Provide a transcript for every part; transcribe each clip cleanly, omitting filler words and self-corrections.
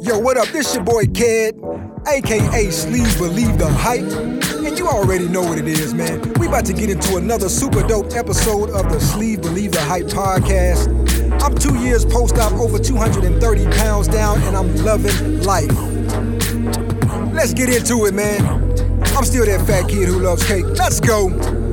Yo, what up? This your boy Ked, aka Sleeve Believe the Hype. And you already know what it is, man. We about to get into another super dope episode of the Sleeve Believe the Hype podcast. I'm 2 years post-op, over 230 pounds down, and I'm loving life. Let's get into it, man. I'm still that fat kid who loves cake. Let's go.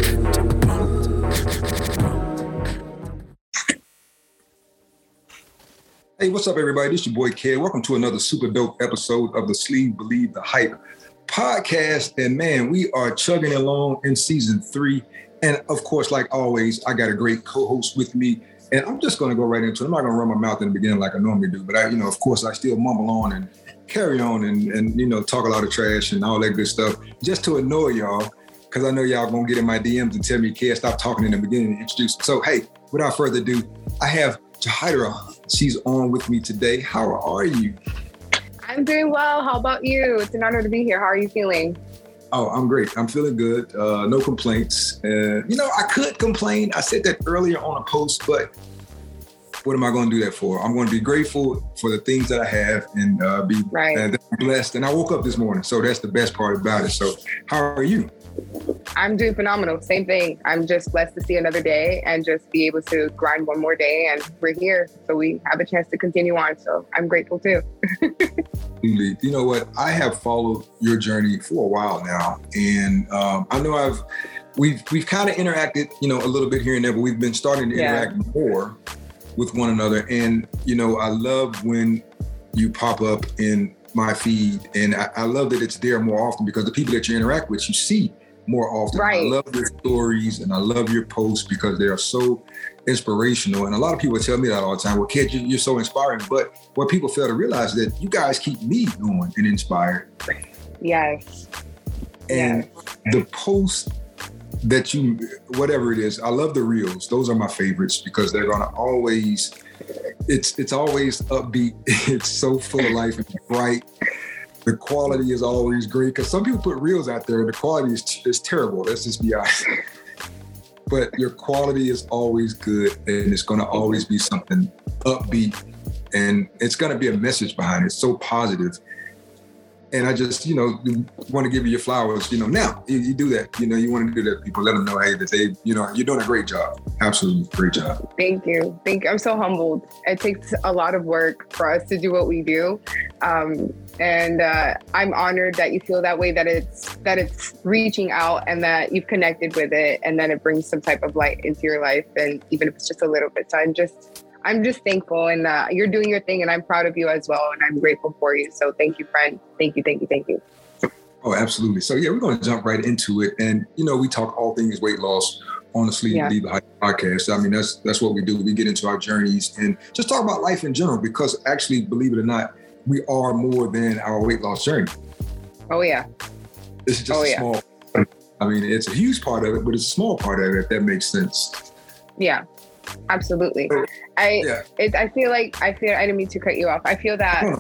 Hey, what's up, everybody? This your boy, Ked. Welcome to another super dope episode of the Sleeve Believe the Hype podcast. And man, we are chugging along in season 3. And of course, like always, I got a great co-host with me. And I'm just going to go right into it. I'm not going to run my mouth in the beginning like I normally do. But of course, I still mumble on and carry on and talk a lot of trash and all that good stuff just to annoy y'all. Because I know y'all going to get in my DMs and tell me, Ked, stop talking in the beginning and introduce. So, hey, without further ado, I have Jahidra. She's on with me today. How are you? I'm doing well. How about you? It's an honor to be here. How are you feeling? Oh, I'm great. I'm feeling good. No complaints. I could complain. I said that earlier on a post, but what am I going to do that for? I'm going to be grateful for the things that I have and be blessed. And I woke up this morning, so that's the best part about it. So how are you? I'm doing phenomenal. Same thing. I'm just blessed to see another day and just be able to grind one more day. And we're here, so we have a chance to continue on. So I'm grateful too. You know what? I have followed your journey for a while now, and I know we've kind of interacted, a little bit here and there, but we've been starting to interact more with one another. And I love when you pop up in my feed, and I love that it's there more often because the people that you interact with, you see more often. Right. I love your stories and I love your posts because they are so inspirational. And a lot of people tell me that all the time. Well, Ked, you're so inspiring. But what people fail to realize is that you guys keep me going and inspired. Yes. And the posts that you, whatever it is, I love the reels. Those are my favorites because they're going to always, it's always upbeat. It's so full of life and bright. The quality is always great because some people put reels out there and the quality is terrible. Let's just be honest. But your quality is always good and it's going to always be something upbeat and it's going to be a message behind it. So positive. And I just, want to give you your flowers, now you do that, you want to do that. People let them know, hey, that they, you're doing a great job. Absolutely great job. Thank you. I'm so humbled. It takes a lot of work for us to do what we do. And I'm honored that you feel that way, that it's reaching out and that you've connected with it and that it brings some type of light into your life. And even if it's just a little bit. So I'm just thankful and you're doing your thing and I'm proud of you as well. And I'm grateful for you. So thank you, friend. Thank you. Oh, absolutely. So we're going to jump right into it. And, we talk all things weight loss on the Sleeve Believe the Hype podcast. I mean, that's what we do. We get into our journeys and just talk about life in general, because actually, believe it or not, we are more than our weight loss journey. Oh, yeah. It's just a small, it's a huge part of it, but it's a small part of it, if that makes sense. Yeah. Absolutely. I didn't mean to cut you off. I feel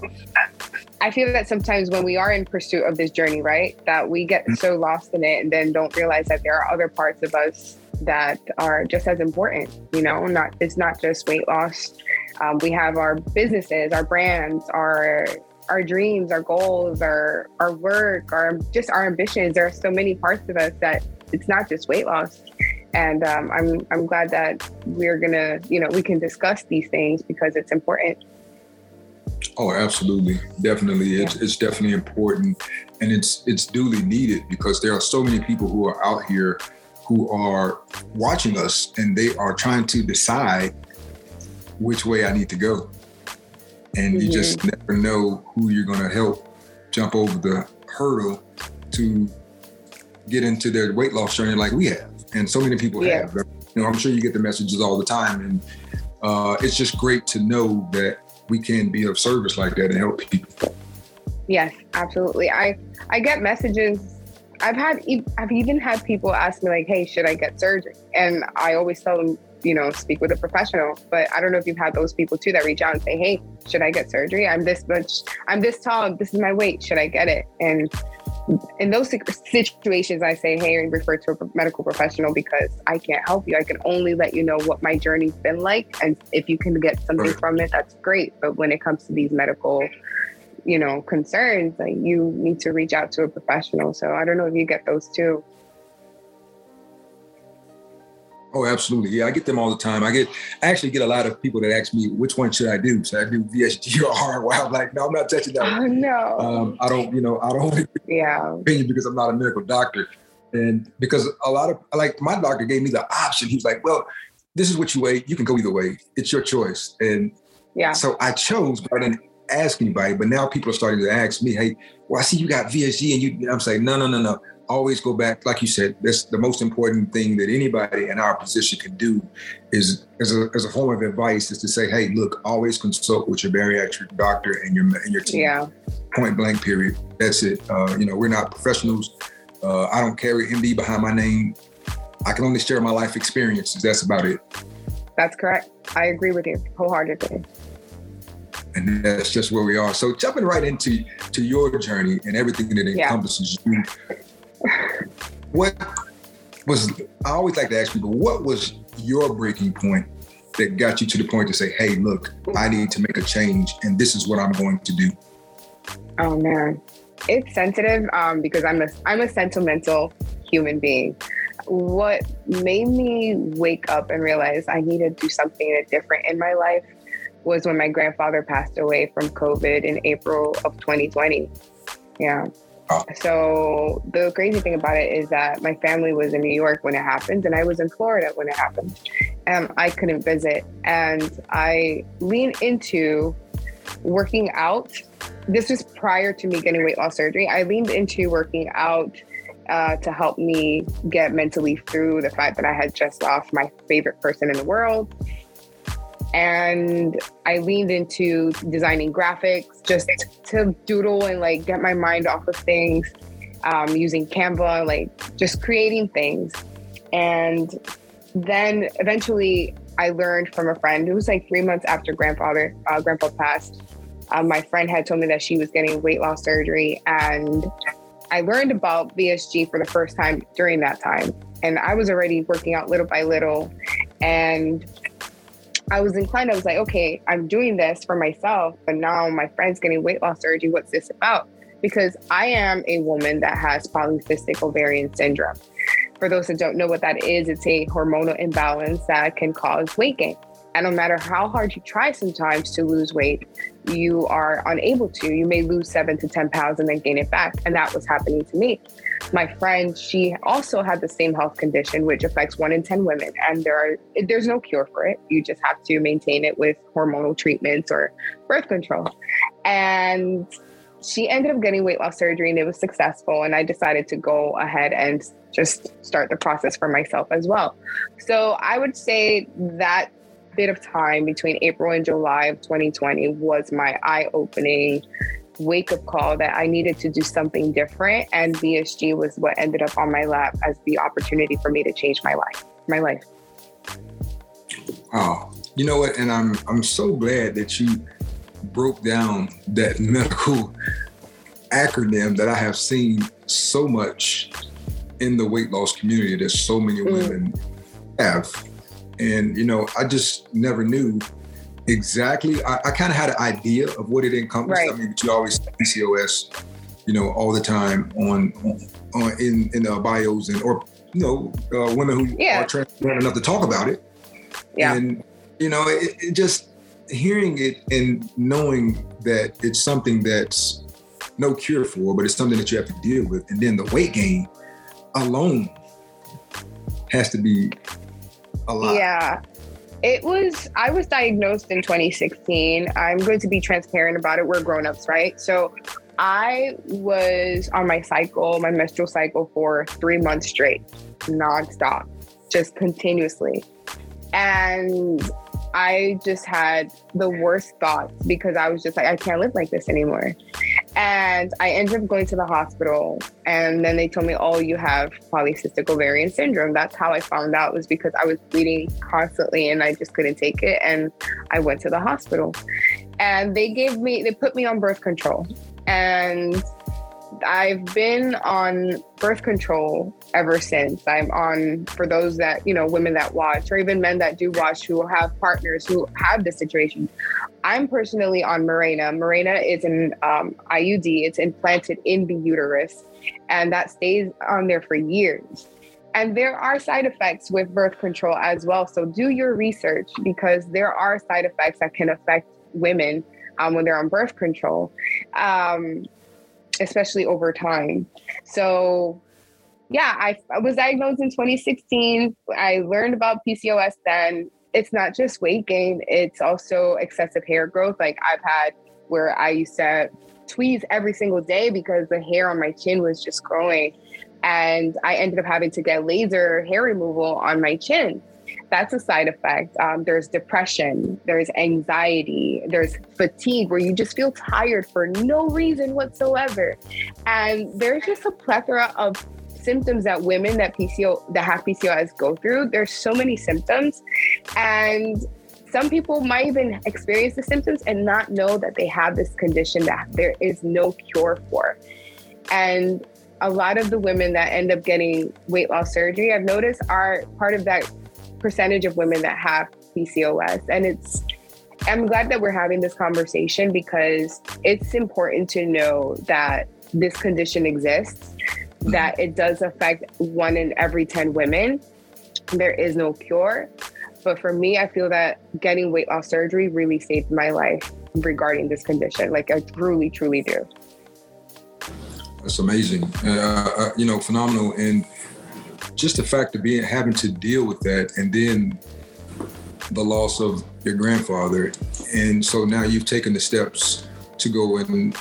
that sometimes when we are in pursuit of this journey, right, that we get so lost in it and then don't realize that there are other parts of us that are just as important, it's not just weight loss. We have our businesses, our brands, our dreams, our goals, our work, our ambitions. There are so many parts of us that it's not just weight loss. And I'm glad that we're gonna, we can discuss these things because it's important. Oh, absolutely. Definitely. It's definitely important. And it's duly needed because there are so many people who are out here who are watching us and they are trying to decide which way I need to go. And you just never know who you're going to help jump over the hurdle to get into their weight loss journey like we have. And so many people have. I'm sure you get the messages all the time. And it's just great to know that we can be of service like that and help people. Yes, absolutely. I get messages. I've even had people ask me like, hey, should I get surgery? And I always tell them, speak with a professional. But I don't know if you've had those people too that reach out and say, hey, should I get surgery? I'm this tall, this is my weight, should I get it? And in those situations, I say, hey, refer to a medical professional because I can't help you. I can only let you know what my journey's been like. And if you can get something from it, that's great. But when it comes to these medical concerns, like you need to reach out to a professional. So I don't know if you get those too. Oh, absolutely. Yeah, I get them all the time. I actually get a lot of people that ask me, which one should I do? Should I do VSG or ROI? I'm like, no, I'm not touching that one. No. I don't opinion because I'm not a medical doctor. And because a lot of, like, my doctor gave me the option. He was like, well, this is what you weigh. You can go either way. It's your choice. And so I chose, but I didn't ask anybody. But now people are starting to ask me, hey, well, I see you got VSG. And I'm saying, no. Always go back. Like you said, that's the most important thing that anybody in our position can do is, as a form of advice, is to say, hey, look, always consult with your bariatric doctor and your team. Yeah. Point blank, period. That's it. We're not professionals. I don't carry MD behind my name. I can only share my life experiences. That's about it. That's correct. I agree with you wholeheartedly. And that's just where we are. So jumping right into your journey and everything that encompasses you. I always like to ask people, what was your breaking point that got you to the point to say, hey, look, I need to make a change and this is what I'm going to do? Oh man, it's sensitive because I'm a sentimental human being. What made me wake up and realize I needed to do something different in my life was when my grandfather passed away from COVID in April of 2020. Yeah. So the crazy thing about it is that my family was in New York when it happened and I was in Florida when it happened. And I couldn't visit. And I leaned into working out. This was prior to me getting weight loss surgery. I leaned into working out to help me get mentally through the fact that I had just lost my favorite person in the world. And I leaned into designing graphics just to doodle and like get my mind off of things, using Canva, like just creating things. And then eventually I learned from a friend. It was like 3 months after Grandpa passed. My friend had told me that she was getting weight loss surgery, and I learned about VSG for the first time during that time. And I was already working out little by little, and I was inclined. I was like, okay, I'm doing this for myself, but now my friend's getting weight loss surgery. What's this about? Because I am a woman that has polycystic ovarian syndrome. For those that don't know what that is, it's a hormonal imbalance that can cause weight gain. And no matter how hard you try sometimes to lose weight, you are unable to. You may lose 7 to 10 pounds and then gain it back. And that was happening to me. My friend, she also had the same health condition, which affects 1 in 10 women. And there's no cure for it. You just have to maintain it with hormonal treatments or birth control. And she ended up getting weight loss surgery and it was successful. And I decided to go ahead and just start the process for myself as well. So I would say that bit of time between April and July of 2020 was my eye-opening wake-up call that I needed to do something different. And VSG was what ended up on my lap as the opportunity for me to change my life. Oh, you know what? And I'm so glad that you broke down that medical acronym that I have seen so much in the weight loss community that so many women have. And, I just never knew exactly. I kind of had an idea of what it encompassed. Right. I mean, but you always see PCOS, all the time on in the bios or women who are transparent enough to talk about it. Yeah. And, it just hearing it and knowing that it's something that's no cure for, but it's something that you have to deal with. And then the weight gain alone has to be a lot. Yeah. I was diagnosed in 2016. I'm going to be transparent about it. We're grown-ups, right? So I was on my menstrual cycle for 3 months straight, nonstop, just continuously. And I just had the worst thoughts because I was just like, I can't live like this anymore. And I ended up going to the hospital, and then they told me, oh, you have polycystic ovarian syndrome. That's how I found out, was because I was bleeding constantly and I just couldn't take it. And I went to the hospital, and they put me on birth control. And I've been on birth control ever since. I'm on, for those that, women that watch, or even men that do watch who have partners who have this situation, I'm personally on Mirena. Mirena is an IUD. It's implanted in the uterus, and that stays on there for years. And there are side effects with birth control as well. So do your research, because there are side effects that can affect women when they're on birth control, especially over time. So yeah, I was diagnosed in 2016. I learned about PCOS then. It's not just weight gain, it's also excessive hair growth. Like I've had where I used to tweeze every single day because the hair on my chin was just growing. And I ended up having to get laser hair removal on my chin. That's a side effect. There's depression, there's anxiety, there's fatigue where you just feel tired for no reason whatsoever. And there's just a plethora of symptoms that women that have PCOS go through. There's so many symptoms, and some people might even experience the symptoms and not know that they have this condition that there is no cure for. And a lot of the women that end up getting weight loss surgery, I've noticed, are part of that percentage of women that have PCOS. And I'm glad that we're having this conversation, because it's important to know that this condition exists, that it does affect 1 in every 10 women. There is no cure. But for me, I feel that getting weight loss surgery really saved my life regarding this condition. Like I truly, truly do. That's amazing. Phenomenal. And just the fact of having to deal with that, and then the loss of your grandfather. And so now you've taken the steps to go and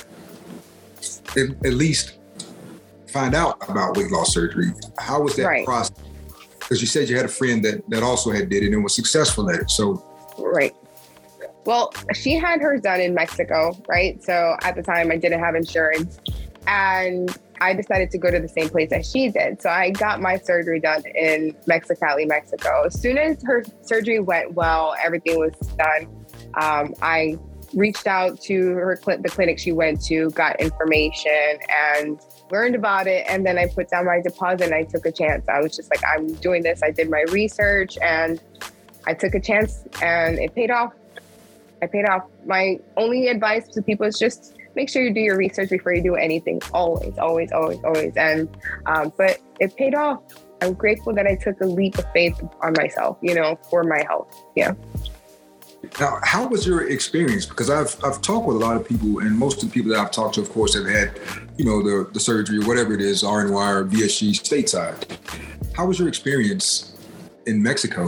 at least find out about weight loss surgery. How was that process? Because you said you had a friend that also had did it and was successful at it. So right. Well, she had hers done in Mexico, right? So at the time I didn't have insurance, and I decided to go to the same place as she did. So I got my surgery done in Mexicali, Mexico. As soon as her surgery went well, everything was done. I reached out to the clinic she went to, got information and learned about it. And then I put down my deposit and I took a chance. I was just like, I'm doing this. I did my research and I took a chance, and it paid off. My only advice to people is just make sure you do your research before you do anything. Always, always, always, always. And, but it paid off. I'm grateful that I took a leap of faith on myself, for my health. Yeah. Now, how was your experience? Because I've talked with a lot of people, and most of the people that I've talked to, of course, have had, the surgery or whatever it is, RNY or VSG stateside. How was your experience in Mexico?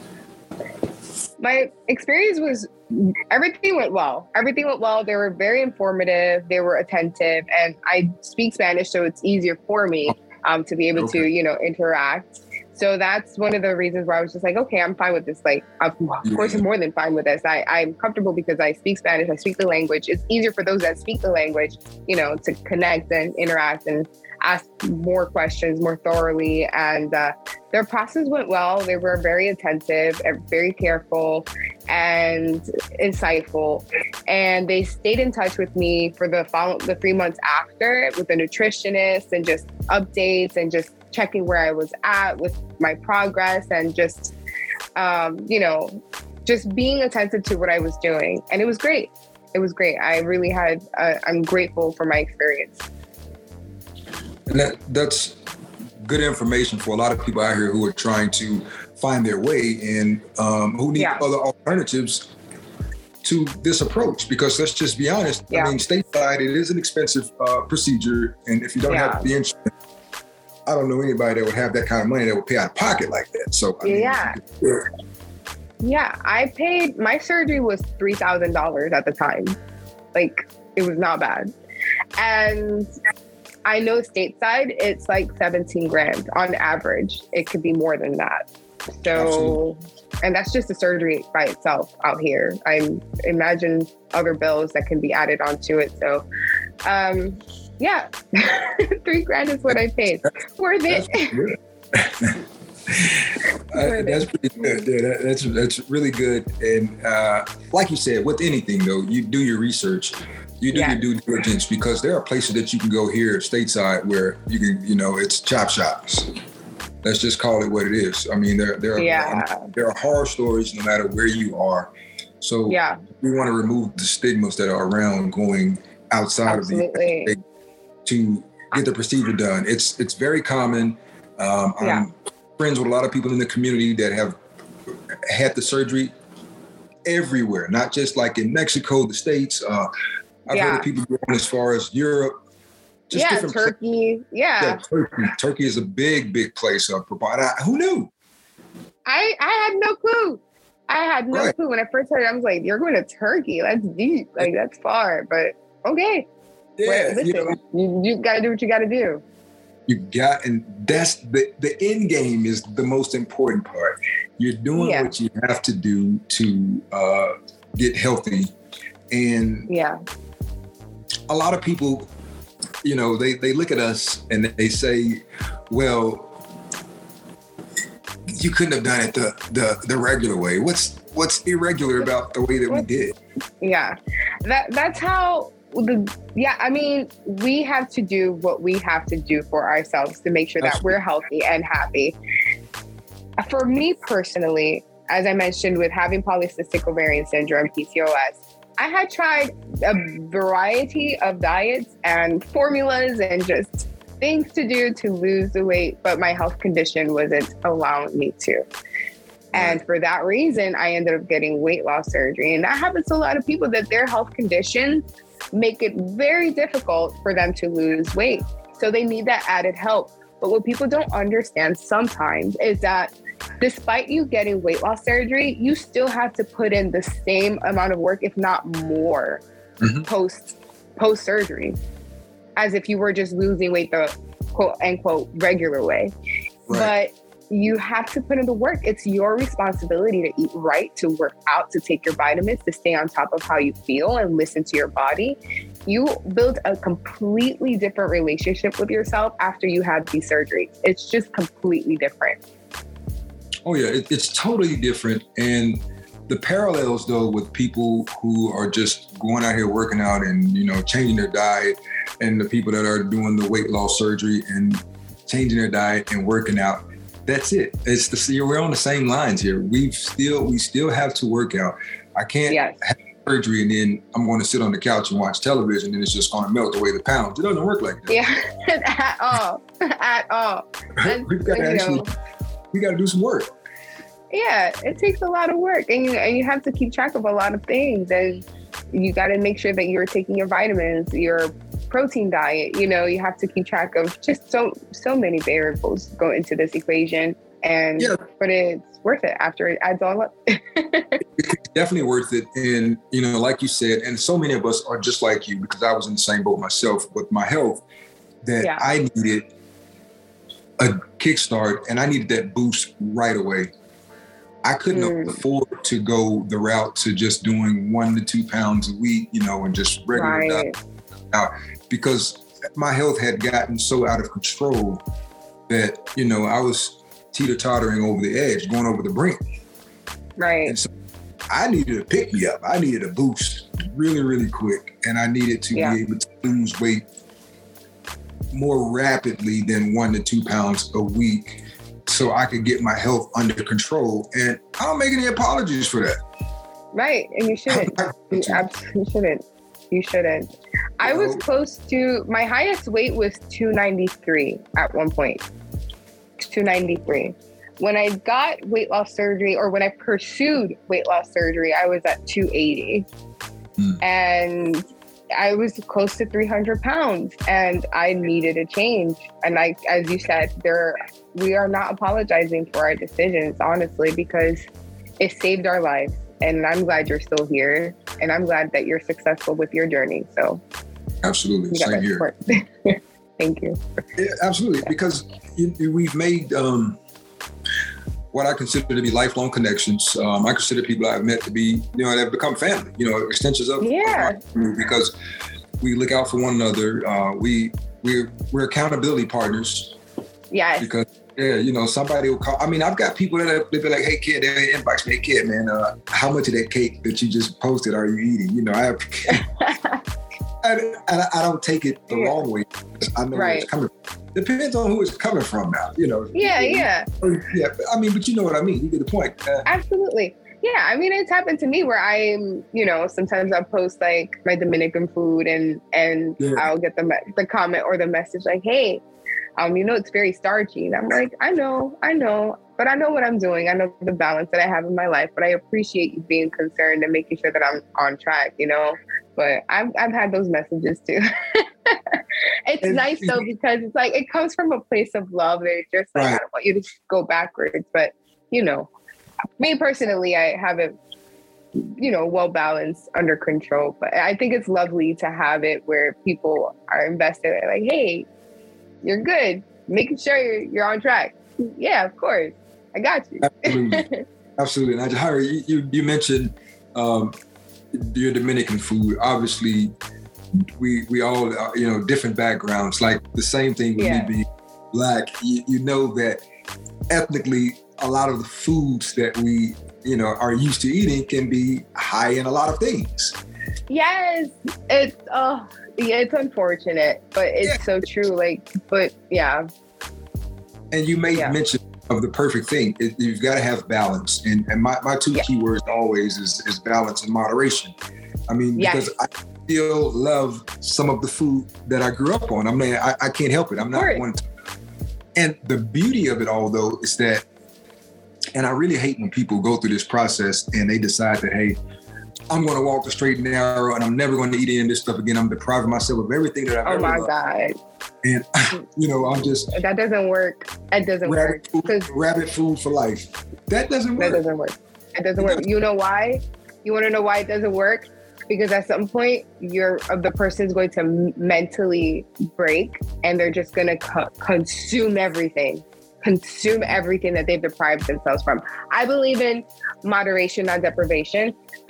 My experience was, everything went well. Everything went well. They were very informative. They were attentive, and I speak Spanish, so it's easier for me to be able to, interact. So that's one of the reasons where I was just like, okay, I'm fine with this. Like, of course, I'm more than fine with this. I'm comfortable because I speak Spanish. I speak the language. It's easier for those that speak the language, to connect and interact and ask more questions more thoroughly. And their process went well. They were very attentive, very careful, and insightful. And they stayed in touch with me for the 3 months after with a nutritionist, and just updates and just checking where I was at with my progress, and just, just being attentive to what I was doing. And it was great. It was great. I really I'm grateful for my experience. And that's good information for a lot of people out here who are trying to find their way, and who need other alternatives to this approach. Because let's just be honest, I mean, stateside, it is an expensive procedure. And if you don't have the insurance, I don't know anybody that would have that kind of money that would pay out of pocket like that. So I paid, my surgery was $3,000 at the time. Like, it was not bad. And I know stateside, it's like 17 grand on average. It could be more than that. So, and that's just the surgery by itself out here. I imagine other bills that can be added onto it. So, $3,000 is what I paid. Worth it. That's pretty good. Yeah, that's really good. And like you said, with anything though, you do your research, you do your due diligence, because there are places that you can go here stateside where you can, it's chop shops. Let's just call it what it is. I mean, there are horror stories no matter where you are. So we want to remove the stigmas that are around going outside of the United States to get the procedure done. It's very common. I'm friends with a lot of people in the community that have had the surgery everywhere, not just like in Mexico, the States. I've heard of people going as far as Europe. Just different Turkey. Turkey is a big place. Who knew? I had no clue. I had no clue. When I first heard it, I was like, you're going to Turkey. That's deep. Like, that's far. But okay. Yeah. Listen, you got to do what you got to do. And that's the end game is the most important part. You're doing what you have to do to get healthy. And a lot of people, they look at us and they say, well, you couldn't have done it the regular way. What's irregular about the way that we did? Yeah, that's how I mean, we have to do what we have to do for ourselves to make sure that we're healthy and happy. For me personally, as I mentioned, with having polycystic ovarian syndrome, PCOS, I had tried a variety of diets and formulas and just things to do to lose the weight, but my health condition wasn't allowing me to. And for that reason, I ended up getting weight loss surgery. And that happens to a lot of people, that their health conditions make it very difficult for them to lose weight. So they need that added help. But what people don't understand sometimes is that despite you getting weight loss surgery, you still have to put in the same amount of work, if not more, post surgery, as if you were just losing weight the quote unquote regular way. But you have to put in the work. It's your responsibility to eat right, to work out, to take your vitamins, to stay on top of how you feel and listen to your body. You build a completely different relationship with yourself after you have these surgeries. It's just completely different. Oh yeah, it's totally different. And the parallels though with people who are just going out here working out and, changing their diet, and the people that are doing the weight loss surgery and changing their diet and working out, that's it. We're on the same lines here. We still have to work out. I can't have surgery and then I'm going to sit on the couch and watch television and it's just going to melt away the pounds. It doesn't work like that. Yeah, at all. We got to do some work. Yeah, it takes a lot of work, and you have to keep track of a lot of things, and you got to make sure that you're taking your vitamins, your protein diet. You have to keep track of just so many variables go into this equation, but it's worth it after it adds all up. It's definitely worth it, and like you said, and so many of us are just like you, because I was in the same boat myself with my health, that I needed a kickstart, and I needed that boost right away. I couldn't afford to go the route to just doing 1 to 2 pounds a week, and just regular diet out, because my health had gotten so out of control that, I was teeter-tottering over the edge, going over the brink. Right. And so I needed a pick-me-up. I needed a boost really, really quick. And I needed to be able to lose weight more rapidly than 1 to 2 pounds a week, so I could get my health under control. And I don't make any apologies for that. Right. And you shouldn't. You absolutely shouldn't. You shouldn't. I was close to, my highest weight was 293 at one point. 293. When I got weight loss surgery, or when I pursued weight loss surgery, I was at 280. And I was close to 300 pounds, and I needed a change. And as you said, we are not apologizing for our decisions, honestly, because it saved our lives. And I'm glad you're still here, and I'm glad that you're successful with your journey. So absolutely, same here. Thank you. Yeah, absolutely, because we've made what I consider to be lifelong connections. I consider people I've met to be, they've become family, extensions of my family, because we look out for one another. We're accountability partners. Yes. Because somebody will call. I mean, I've got people that they'll be like, "Hey kid," they inbox me, "Hey kid, man, how much of that cake that you just posted are you eating?" I have. I don't take it the wrong way. I know where it's coming from. Depends on who it's coming from now, Yeah. I mean, but you know what I mean. You get the point. Absolutely. Yeah, I mean, it's happened to me where I'm, sometimes I'll post like my Dominican food and I'll get the comment or the message like, hey, it's very starchy. And I'm like, I know, but I know what I'm doing. I know the balance that I have in my life, but I appreciate you being concerned and making sure that I'm on track, but I've had those messages too. It's nice though, because it's like, it comes from a place of love. It's just like, right. I don't want you to go backwards, but me personally, I have it, well balanced, under control. But I think it's lovely to have it where people are invested. They're like, hey, you're good. Making sure you're on track. Yeah, of course. I got you. Absolutely. Now, Jahaira, you mentioned your Dominican food. Obviously, we all, different backgrounds. Like the same thing with me being Black. You know that ethnically, a lot of the foods that we, are used to eating can be high in a lot of things. Yes, it's unfortunate, but it's so true. And you made mention of the perfect thing. You've got to have balance, and my two key words always is balance and moderation. I mean, because I still love some of the food that I grew up on. I mean, I can't help it. I'm not one to. And the beauty of it all, though, is that, and I really hate when people go through this process and they decide that, hey, I'm going to walk the straight and narrow and I'm never going to eat any of this stuff again. I'm depriving myself of everything that I've ever loved. Oh, my God. And, I'm just... That doesn't work. It doesn't work. Rabbit food for life. That doesn't work. That doesn't work. It doesn't work. You know why? You want to know why it doesn't work? Because at some point, the person's going to mentally break and they're just going to consume everything that they've deprived themselves from. I believe in moderation, not deprivation.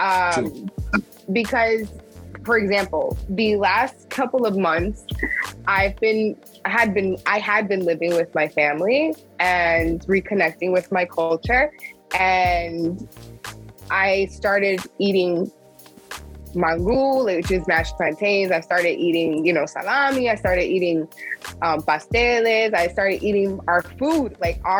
Because, for example, the last couple of months, I had been living with my family and reconnecting with my culture. And I started eating mangul, which is mashed plantains. I started eating, salami. I started eating pasteles. I started eating our food.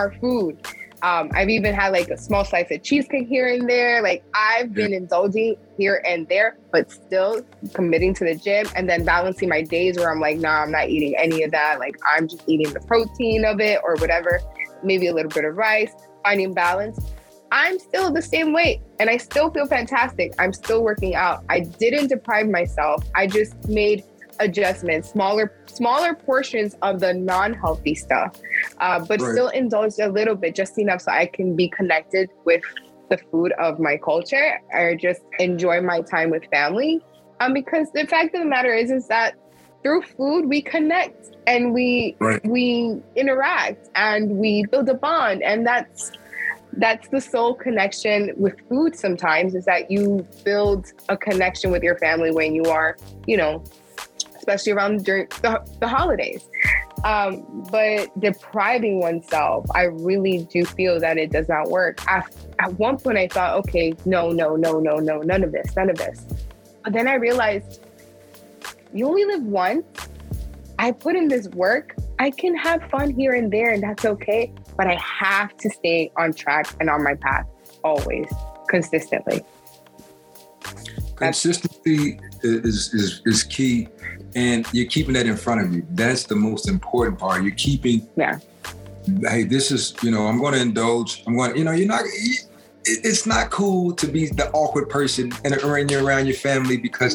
I've even had like a small slice of cheesecake here and there. Like I've been indulging here and there, but still committing to the gym and then balancing my days where I'm like, nah, I'm not eating any of that. Like I'm just eating the protein of it or whatever, maybe a little bit of rice, finding balance. I'm still the same weight and I still feel fantastic. I'm still working out. I didn't deprive myself. I just made adjustments, smaller portions of the non-healthy stuff, but still indulged a little bit, just enough so I can be connected with the food of my culture or just enjoy my time with family. Because the fact of the matter is that through food, we connect and we interact and we build a bond. And that's the soul connection with food sometimes, is that you build a connection with your family when you are, especially during the holidays. But depriving oneself, I really do feel that it does not work. At one point I thought, okay, no, none of this. But then I realized you only live once. I put in this work. I can have fun here and there and that's okay. But I have to stay on track and on my path always, consistently. Consistency is key, and you're keeping that in front of you. That's the most important part. You're keeping, hey, this is, I'm going to indulge. I'm going to, it's not cool to be the awkward person and around your family because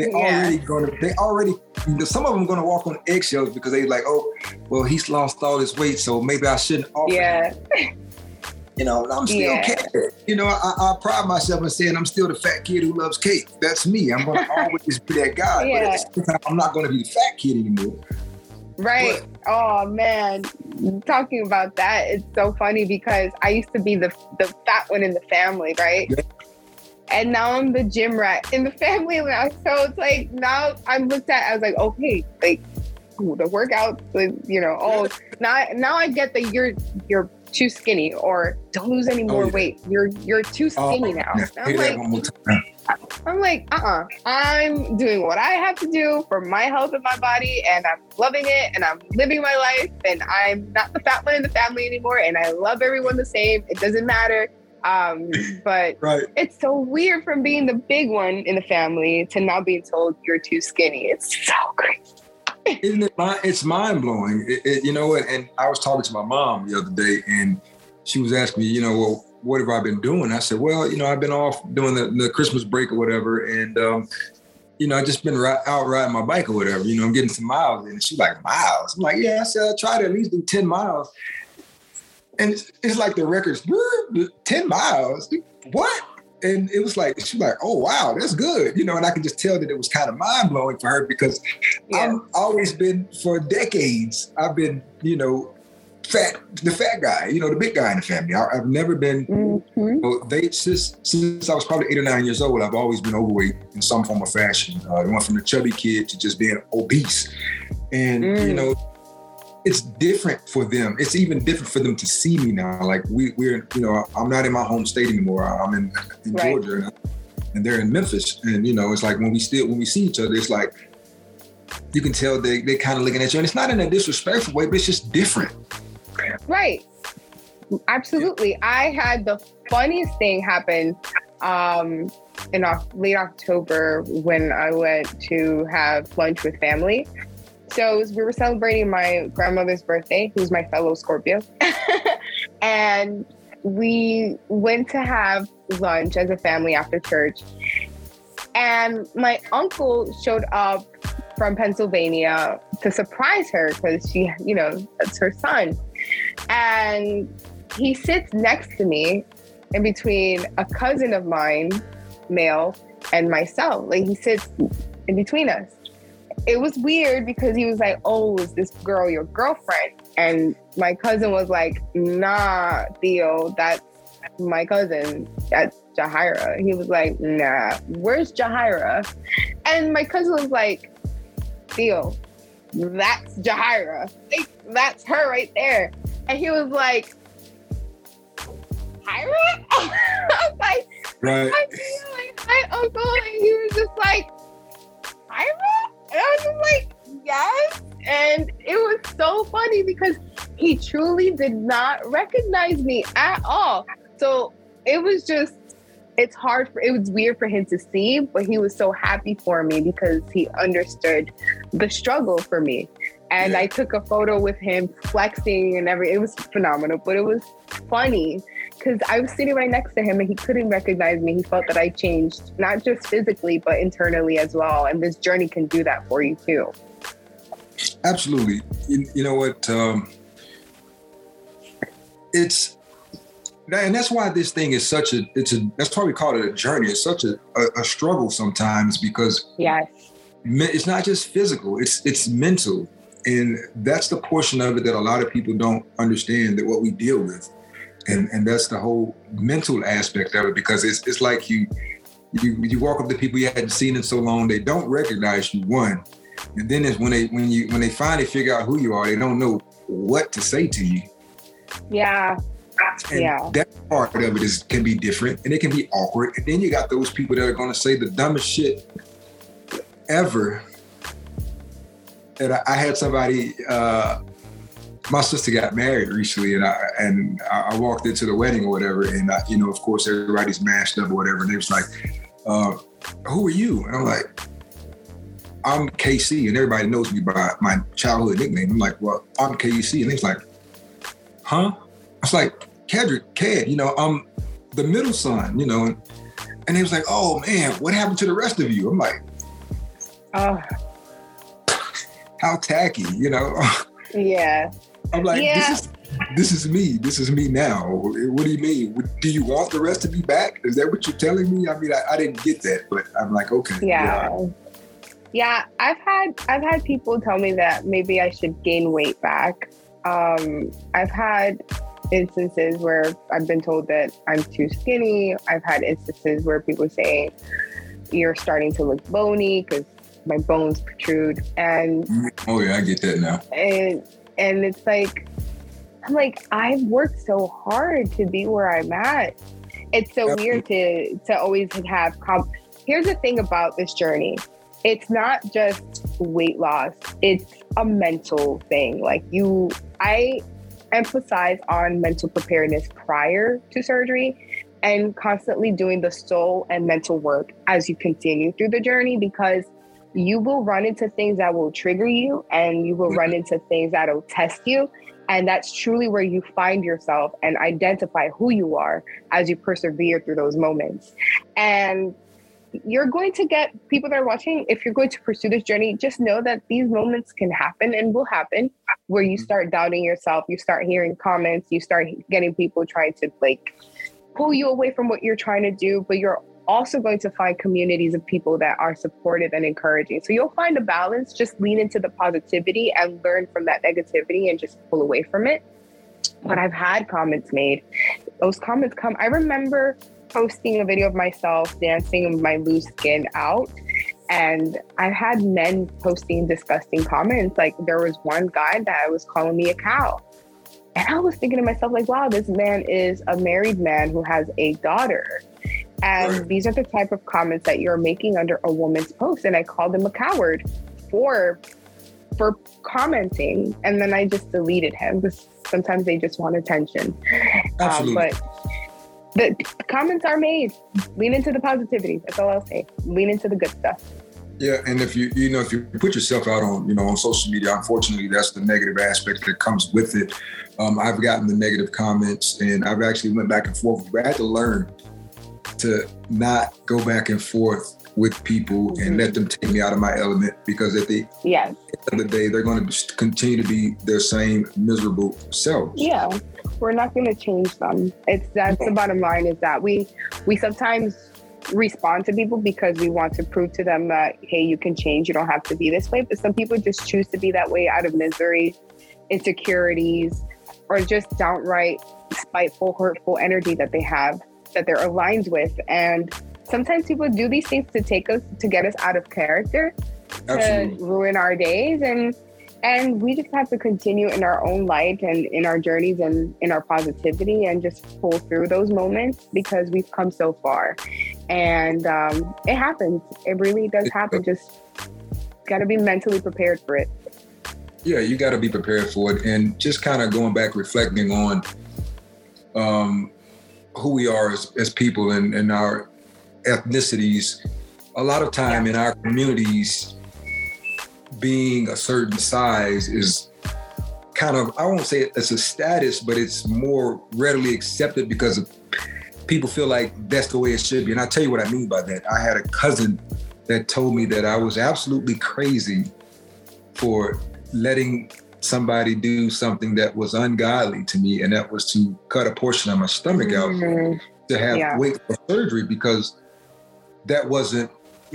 some of them going to walk on eggshells because they like, oh, well, he's lost all his weight, so maybe I shouldn't offer him. I'm still cat. I pride myself in saying I'm still the fat kid who loves cake. That's me. I'm going to always be that guy. But at the same time, I'm not going to be the fat kid anymore. Right. Oh, man. Talking about that, it's so funny because I used to be the fat one in the family, right? Yeah. And now I'm the gym rat in the family now. So it's like now I'm looked at as like, okay, like the workout, now I get that you're too skinny or don't lose any more weight. You're too skinny now. I'm like, I'm doing what I have to do for my health of my body and I'm loving it and I'm living my life and I'm not the fat one in the family anymore and I love everyone the same. It doesn't matter. But right. It's so weird from being the big one in the family to now being told you're too skinny. It's so crazy. Isn't it? It's mind blowing. You know what? And I was talking to my mom the other day, and she was asking me, well, what have I been doing? I said, well, I've been off doing the Christmas break or whatever, and I just been out riding my bike or whatever. I'm getting some miles in. And she's like, miles? I'm like, yeah. I said I try to at least do 10 miles, and it's like the record's 10 miles. What? And it was like, she's like, oh, wow, that's good. And I could just tell that it was kind of mind blowing for her because I've always been, for decades, I've been, the fat guy, the big guy in the family. I've never been, since I was probably 8 or 9 years old, I've always been overweight in some form of fashion. I went from the chubby kid to just being obese. And, it's different for them. It's even different for them to see me now. Like we're, I'm not in my home state anymore. I'm in Georgia, and they're in Memphis. And it's like when we see each other, it's like you can tell they kind of looking at you, and it's not in a disrespectful way, but it's just different. Right. Absolutely. I had the funniest thing happen in late October when I went to have lunch with family. So we were celebrating my grandmother's birthday, who's my fellow Scorpio. And we went to have lunch as a family after church. And my uncle showed up from Pennsylvania to surprise her because she, that's her son. And he sits next to me in between a cousin of mine, male, and myself. Like he sits in between us. It was weird because he was like, oh, is this girl your girlfriend? And my cousin was like, nah, Theo, that's my cousin. That's Jahira. He was like, nah, where's Jahira? And my cousin was like, Theo, that's Jahira. Like, that's her right there. And he was like, Jahira? I was like, right. Hi, uncle. And he was just like, Jahira? And I was just like, yes. And it was so funny because he truly did not recognize me at all. So it was just, it was weird for him to see, but he was so happy for me because he understood the struggle for me. And I took a photo with him flexing and everything. It was phenomenal, but it was funny because I was sitting right next to him and he couldn't recognize me. He felt that I changed, not just physically, but internally as well. And this journey can do that for you too. Absolutely. You know what? And that's why this thing is that's why we call it a journey. It's such a struggle sometimes because it's not just physical, it's mental. And that's the portion of it that a lot of people don't understand, that what we deal with. And that's the whole mental aspect of it, because it's like you walk up to people you hadn't seen in so long, they don't recognize you, one. And then it's when they finally figure out who you are, they don't know what to say to you. Yeah. And that part of it can be different and it can be awkward. And then you got those people that are going to say the dumbest shit ever. And I had somebody, my sister got married recently, and I walked into the wedding or whatever, and of course everybody's mashed up or whatever, and they was like, "Who are you?" And I'm like, "I'm KC," and everybody knows me by my childhood nickname. I'm like, "Well, I'm KC," and they was like, "Huh?" I was like, "Kedrick, I'm the middle son," and they was like, "Oh man, what happened to the rest of you?" I'm like, "Oh, how tacky," Yeah. I'm like, this is me. This is me now. What do you mean? Do you want the rest of me back? Is that what you're telling me? I mean, I didn't get that, but I'm like, okay. Yeah. I've had people tell me that maybe I should gain weight back. I've had instances where I've been told that I'm too skinny. I've had instances where people say you're starting to look bony because my bones protrude. And oh yeah, I get that now. And it's like, I'm like, I've worked so hard to be where I'm at. It's so weird to always have here's the thing about this journey. It's not just weight loss. It's a mental thing. Like I emphasize on mental preparedness prior to surgery. and constantly doing the soul and mental work as you continue through the journey, because you will run into things that will trigger you, and you will run into things that will test you. And that's truly where you find yourself and identify who you are as you persevere through those moments. And you're going to get people that are watching. If you're going to pursue this journey, just know that these moments can happen and will happen where you start doubting yourself. You start hearing comments, you start getting people trying to like pull you away from what you're trying to do, but you're also going to find communities of people that are supportive and encouraging. So you'll find a balance. Just lean into the positivity and learn from that negativity and just pull away from it. But I've had comments made. Those comments come. I remember posting a video of myself dancing my loose skin out, and I've had men posting disgusting comments. Like there was one guy that was calling me a cow. And I was thinking to myself, like, wow, this man is a married man who has a daughter. And these are the type of comments that you're making under a woman's post. And I called him a coward for commenting. And then I just deleted him because sometimes they just want attention. But the comments are made. Lean into the positivity. That's all I'll say. Lean into the good stuff. Yeah, and if you put yourself out on social media, unfortunately, that's the negative aspect that comes with it. I've gotten the negative comments, and I've actually went back and forth. I had to learn to not go back and forth with people and let them take me out of my element, because at the end of the day, they're going to continue to be their same miserable selves. Yeah, we're not going to change them. That's the bottom line, is that we sometimes respond to people because we want to prove to them that, hey, you can change, you don't have to be this way. But some people just choose to be that way out of misery, insecurities, or just downright spiteful, hurtful energy that they have, that they're aligned with. And sometimes people do these things to get us out of character, to ruin our days. And we just have to continue in our own light and in our journeys and in our positivity and just pull through those moments, because we've come so far. And it happens. It really does happen. Just got to be mentally prepared for it. Yeah, you got to be prepared for it. And just kind of going back, reflecting on who we are as people and our ethnicities. A lot of time in our communities, being a certain size is kind of, I won't say it's a status, but it's more readily accepted because people feel like that's the way it should be. And I'll tell you what I mean by that. I had a cousin that told me that I was absolutely crazy for letting somebody do something that was ungodly to me, and that was to cut a portion of my stomach out to have wait for surgery, because that wasn't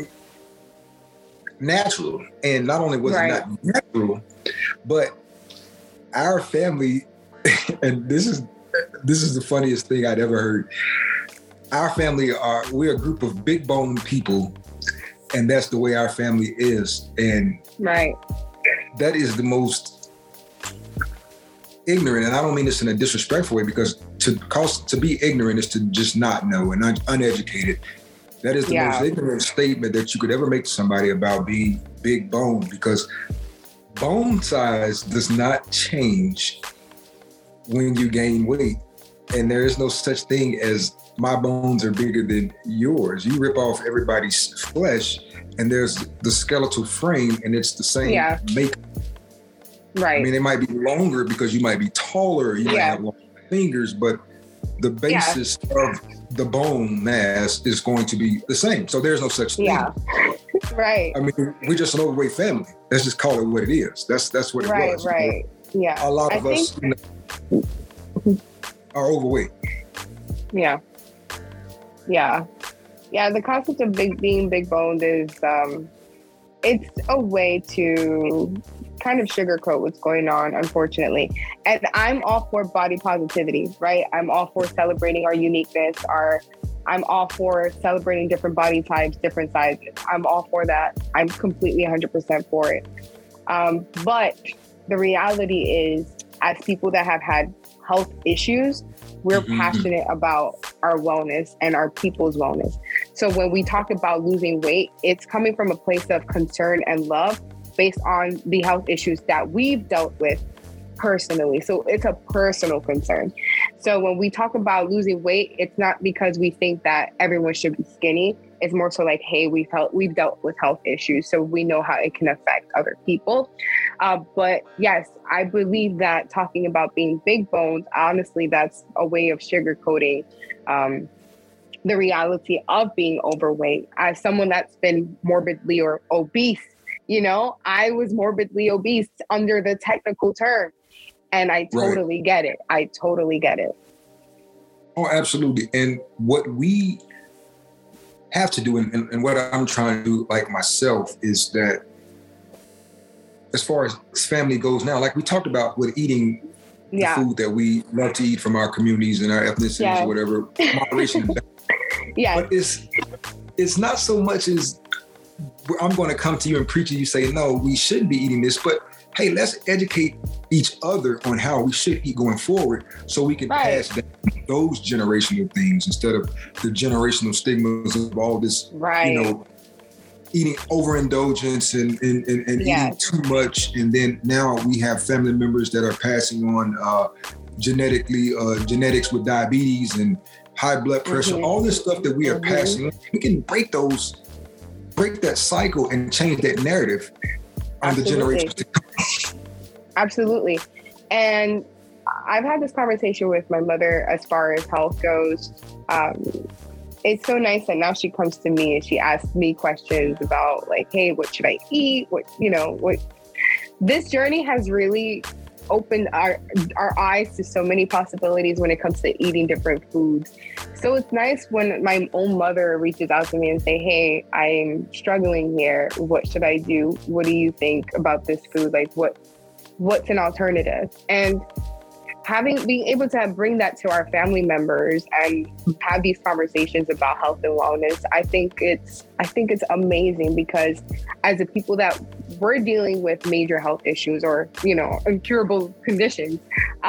natural. And not only was it not natural, but our family, and this is the funniest thing I'd ever heard. Our family we're a group of big bone people, and that's the way our family is. And that is the most ignorant, and I don't mean this in a disrespectful way, because to be ignorant is to just not know, and uneducated. That is the most ignorant statement that you could ever make to somebody about being big bone, because bone size does not change when you gain weight. And there is no such thing as my bones are bigger than yours. You rip off everybody's flesh, and there's the skeletal frame, and it's the same makeup. Right. I mean, it might be longer because you might be taller, you might have longer fingers, but the basis of the bone mass is going to be the same. So there's no such thing. Right. I mean, we're just an overweight family. Let's just call it what it is. That's what it was. Right. Yeah. A lot of us are overweight. Yeah. The concept of being big boned is it's a way to kind of sugarcoat what's going on, unfortunately. And I'm all for body positivity, right? I'm all for celebrating our uniqueness. I'm all for celebrating different body types, different sizes. I'm all for that. I'm completely 100% for it. But the reality is, as people that have had health issues, we're passionate about our wellness and our people's wellness. So when we talk about losing weight, it's coming from a place of concern and love based on the health issues that we've dealt with personally. So it's a personal concern. So when we talk about losing weight, it's not because we think that everyone should be skinny. It's more so like, hey, we've dealt with health issues, so we know how it can affect other people. But yes, I believe that talking about being big bones, honestly, that's a way of sugarcoating the reality of being overweight. As someone that's been morbidly or obese, I was morbidly obese under the technical term. And I totally get it. I totally get it. Oh, absolutely. And what we have to do, and what I'm trying to do, like myself, is that as far as family goes now, like we talked about with eating the food that we love to eat from our communities and our ethnicities or whatever, moderation. But it's not so much as I'm going to come to you and preach and you say, no, we shouldn't be eating this, but hey, let's educate each other on how we should eat going forward so we can pass down those generational things instead of the generational stigmas of all this, eating overindulgence and eating too much. And then now we have family members that are passing on genetics with diabetes and high blood pressure, all this stuff that we are passing on. We can break that cycle and change that narrative on the generations to come. Absolutely. And I've had this conversation with my mother as far as health goes. It's so nice that now she comes to me and she asks me questions about like, hey, what should I eat? What this journey has really opened our eyes to so many possibilities when it comes to eating different foods. So it's nice when my own mother reaches out to me and say, hey, I'm struggling here. What should I do? What do you think about this food? Like what's an alternative? And being able to bring that to our family members and have these conversations about health and wellness, I think it's amazing, because as a people that we're dealing with major health issues or, incurable conditions,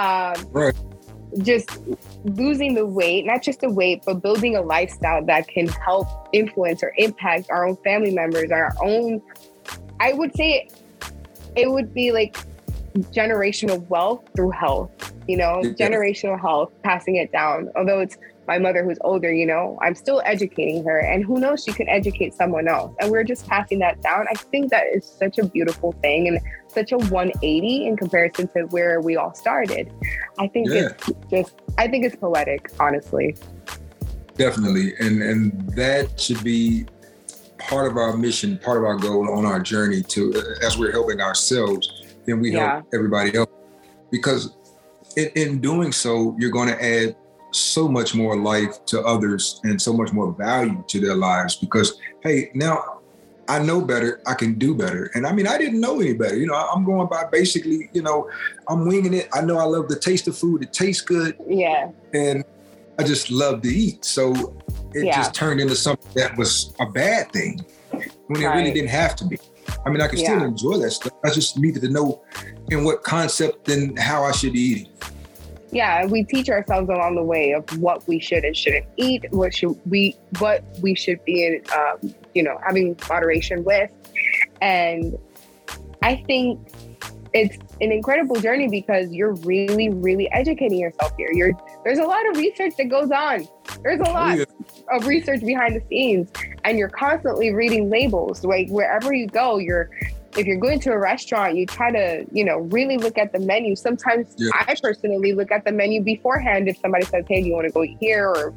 just losing the weight, not just the weight, but building a lifestyle that can help influence or impact our own family members, our own, I would say it would be like generational wealth through health, generational health, passing it down. Although it's my mother who's older, I'm still educating her, and who knows, she could educate someone else. And we're just passing that down. I think that is such a beautiful thing and such a 180 in comparison to where we all started. I think it's poetic, honestly. Definitely. And that should be part of our mission, part of our goal on our journey to, as we're helping ourselves, then we help everybody else. Because in doing so, you're going to add so much more life to others and so much more value to their lives, because, hey, now I know better, I can do better. And I mean, I didn't know any better. I'm going by basically, I'm winging it. I know I love the taste of food. It tastes good. Yeah. And I just love to eat. So it just turned into something that was a bad thing when it really didn't have to be. I mean, I can still enjoy that stuff. I just needed to know in what concept and how I should be eating. Yeah, we teach ourselves along the way of what we should and shouldn't eat, what we should be in, having moderation with. And I think it's an incredible journey because you're really, really educating yourself here. There's a lot of research that goes on. There's a lot of research behind the scenes, and you're constantly reading labels. Like wherever you go, if you're going to a restaurant, you try to, really look at the menu. Sometimes I personally look at the menu beforehand. If somebody says, hey, do you want to go eat here? Or,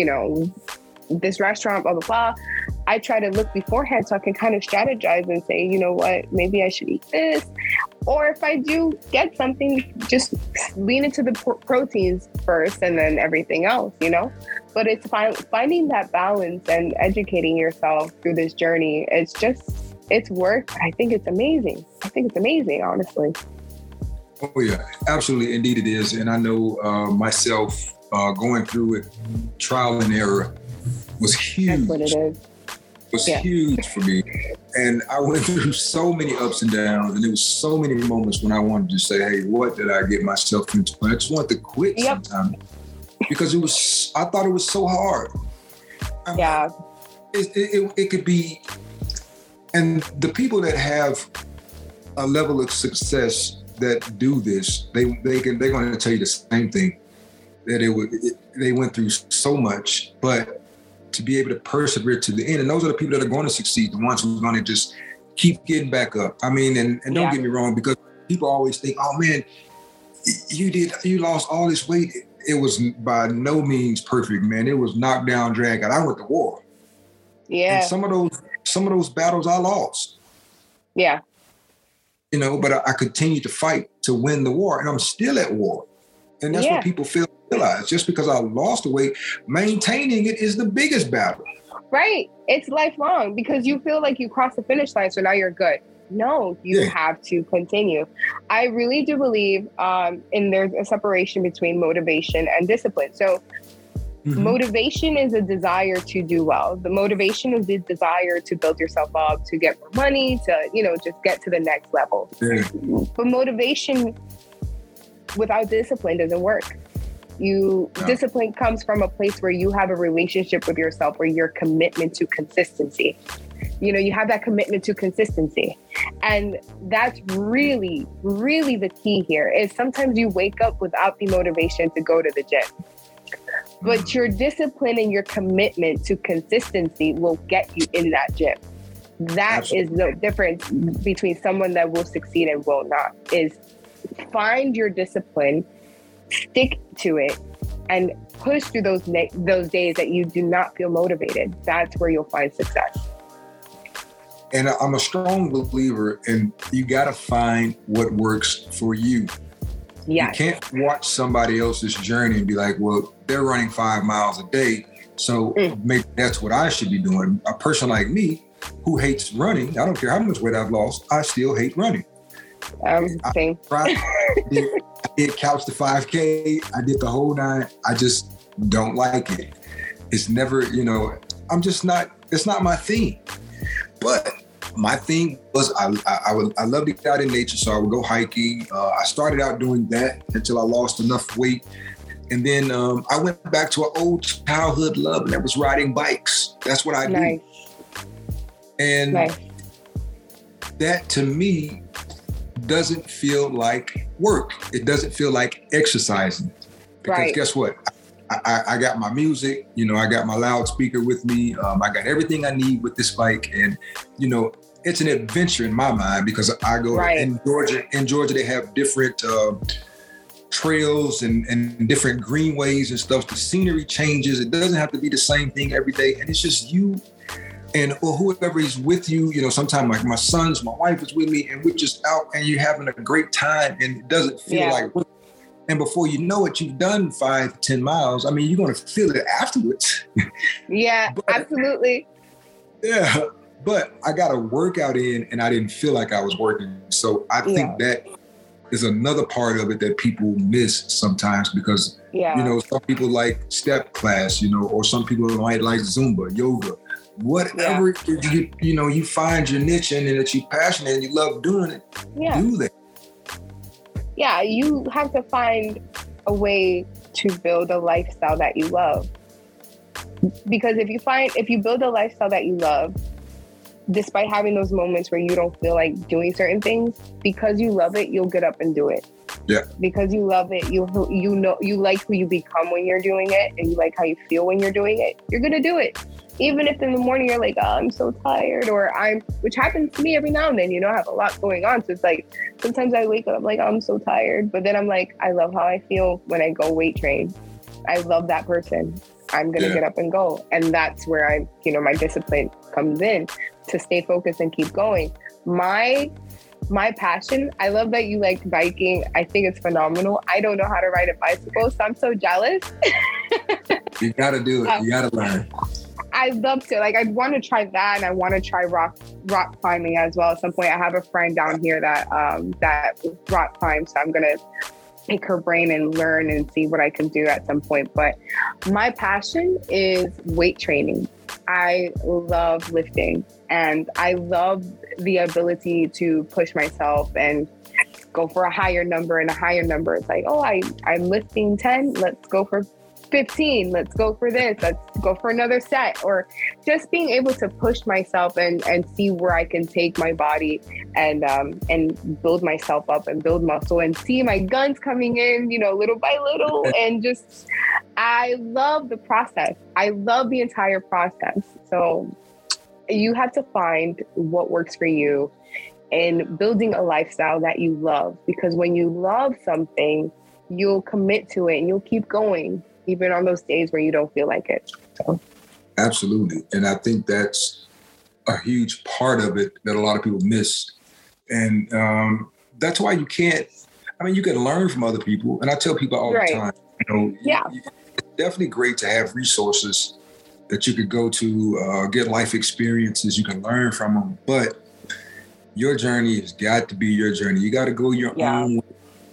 this restaurant, blah, blah, blah. I try to look beforehand so I can kind of strategize and say, you know what, maybe I should eat this. Or if I do get something, just lean into the proteins first and then everything else, But it's finding that balance and educating yourself through this journey. It's work. I think it's amazing. Honestly. Oh, yeah, absolutely. Indeed it is. And I know myself going through it, trial and error was huge. That's what it is. It was huge for me. And I went through so many ups and downs, and there was so many moments when I wanted to say, hey, what did I get myself into? I just wanted to quit sometimes because I thought it was so hard. It could be. And the people that have a level of success that do this, they're going to tell you the same thing. that they went through so much, but to be able to persevere to the end. And those are the people that are going to succeed, the ones who are going to just keep getting back up. I mean, and don't get me wrong, because people always think, oh man, you lost all this weight. It was by no means perfect, man. It was knocked down, drag out. I went to war. Yeah. And some of those battles I lost. Yeah. You know, but I continued to fight to win the war, and I'm still at war. And that's what people realize. Just because I lost the weight, maintaining it is the biggest battle. Right. It's lifelong, because you feel like you crossed the finish line, so now you're good. No, you have to continue. I really do believe in there's a separation between motivation and discipline. So motivation is a desire to do well. The motivation is the desire to build yourself up, to get more money, to, you know, just get to the next level. Yeah. But motivation without discipline doesn't work. Discipline comes from a place where you have a relationship with yourself, where your commitment to consistency. You know, you have that commitment to consistency. And that's really, really the key here. Is sometimes you wake up without the motivation to go to the gym. But your discipline and your commitment to consistency will get you in that gym. That is the difference between someone that will succeed and will not, is find your discipline, stick to it, and push through those days that you do not feel motivated. That's where you'll find success. And I'm a strong believer in you got to find what works for you. Yes. You can't watch somebody else's journey and be like, well, they're running 5 miles a day, so maybe that's what I should be doing. A person like me who hates running, I don't care how much weight I've lost, I still hate running. Same. I did couch to 5K. I did the whole 9. I just don't like it. It's never, you know, it's not my thing. But my thing was I love to get out in nature, so I would go hiking. I started out doing that until I lost enough weight. And then I went back to an old childhood love, and that was riding bikes. That's what I do. And that to me doesn't feel like work. It doesn't feel like exercising. Because guess what? I got my music, you know, I got my loudspeaker with me. I got everything I need with this bike. And, you know, it's an adventure in my mind, because I go in Georgia. In Georgia, they have different trails and different greenways and stuff. The scenery changes. It doesn't have to be the same thing every day. And it's just you or whoever is with you. You know, sometimes like my sons, my wife is with me, and we're just out and you're having a great time, and it doesn't feel like work. And before you know it, you've done 5 to 10 miles. I mean, you're going to feel it afterwards. Yeah, absolutely. Yeah. But I got a workout in and I didn't feel like I was working. So I think that is another part of it that people miss sometimes, because, you know, some people like step class, you know, or some people might like Zumba, yoga, whatever, you know, you find your niche in it that you're passionate and you love doing it, do that. Yeah, you have to find a way to build a lifestyle that you love. Because if you build a lifestyle that you love, despite having those moments where you don't feel like doing certain things, because you love it, you'll get up and do it. Yeah. Because you love it, you know, you like who you become when you're doing it, and you like how you feel when you're doing it, you're gonna do it. Even if in the morning you're like, oh, I'm so tired, which happens to me every now and then, you know, I have a lot going on. So it's like, sometimes I wake up, I'm like, I'm so tired. But then I'm like, I love how I feel when I go weight train. I love that person. I'm going to get up and go. And that's where my discipline comes in to stay focused and keep going. My passion, I love that you like biking. I think it's phenomenal. I don't know how to ride a bicycle, so I'm so jealous. You got to do it. You got to learn. I'd love to. Like, I'd want to try that, and I want to try rock climbing as well. At some point, I have a friend down here that rock climbs, so I'm gonna pick her brain and learn and see what I can do at some point. But my passion is weight training. I love lifting, and I love the ability to push myself and go for a higher number and a higher number. It's like, oh, I'm lifting 10. Let's go for 15, let's go for this, let's go for another set. Or just being able to push myself and see where I can take my body and build myself up and build muscle and see my guns coming in, little by little. And just, I love the process. I love the entire process. So you have to find what works for you in building a lifestyle that you love, because when you love something, you'll commit to it and you'll keep going, even on those days where you don't feel like it. So. Absolutely. And I think that's a huge part of it that a lot of people miss. And that's why you can learn from other people. And I tell people all the time, it's definitely great to have resources that you could go to, get life experiences, you can learn from them. But your journey has got to be your journey. You got to go your own way.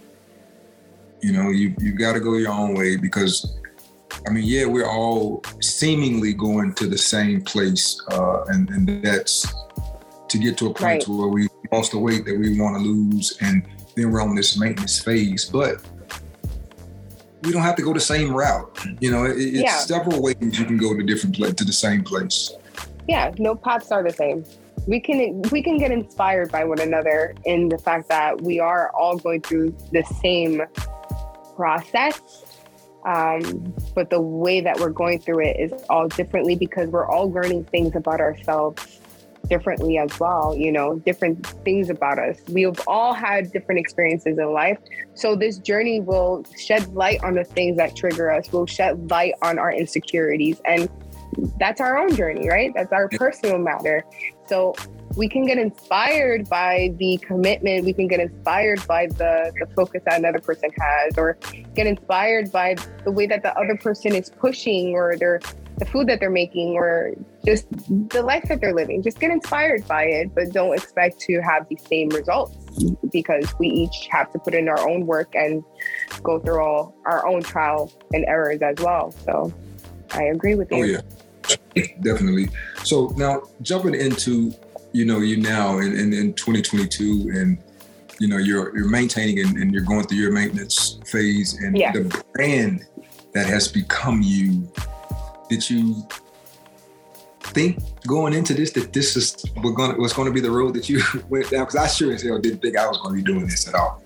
You got to go your own way, because we're all seemingly going to the same place, and that's to get to a point to where we lost the weight that we want to lose, and then we're on this maintenance phase. But we don't have to go the same route. It's several ways you can go to to the same place. Yeah, no paths are the same. We can get inspired by one another in the fact that we are all going through the same process. But the way that we're going through it is all differently, because we're all learning things about ourselves differently as well, different things about us. We've all had different experiences in life. So this journey will shed light on the things that trigger us, will shed light on our insecurities. And that's our own journey, right? That's our personal matter. So we can get inspired by the commitment. We can get inspired by the focus that another person has, or get inspired by the way that the other person is pushing, or the food that they're making, or just the life that they're living. Just get inspired by it, but don't expect to have the same results, because we each have to put in our own work and go through all our own trial and errors as well. So I agree with you. Oh, yeah, definitely. So now jumping into, you now in 2022, and, you're maintaining and you're going through your maintenance phase, and the brand that has become you. Did you think going into this that this was going to be the road that you went down? Because I sure as hell didn't think I was going to be doing this at all.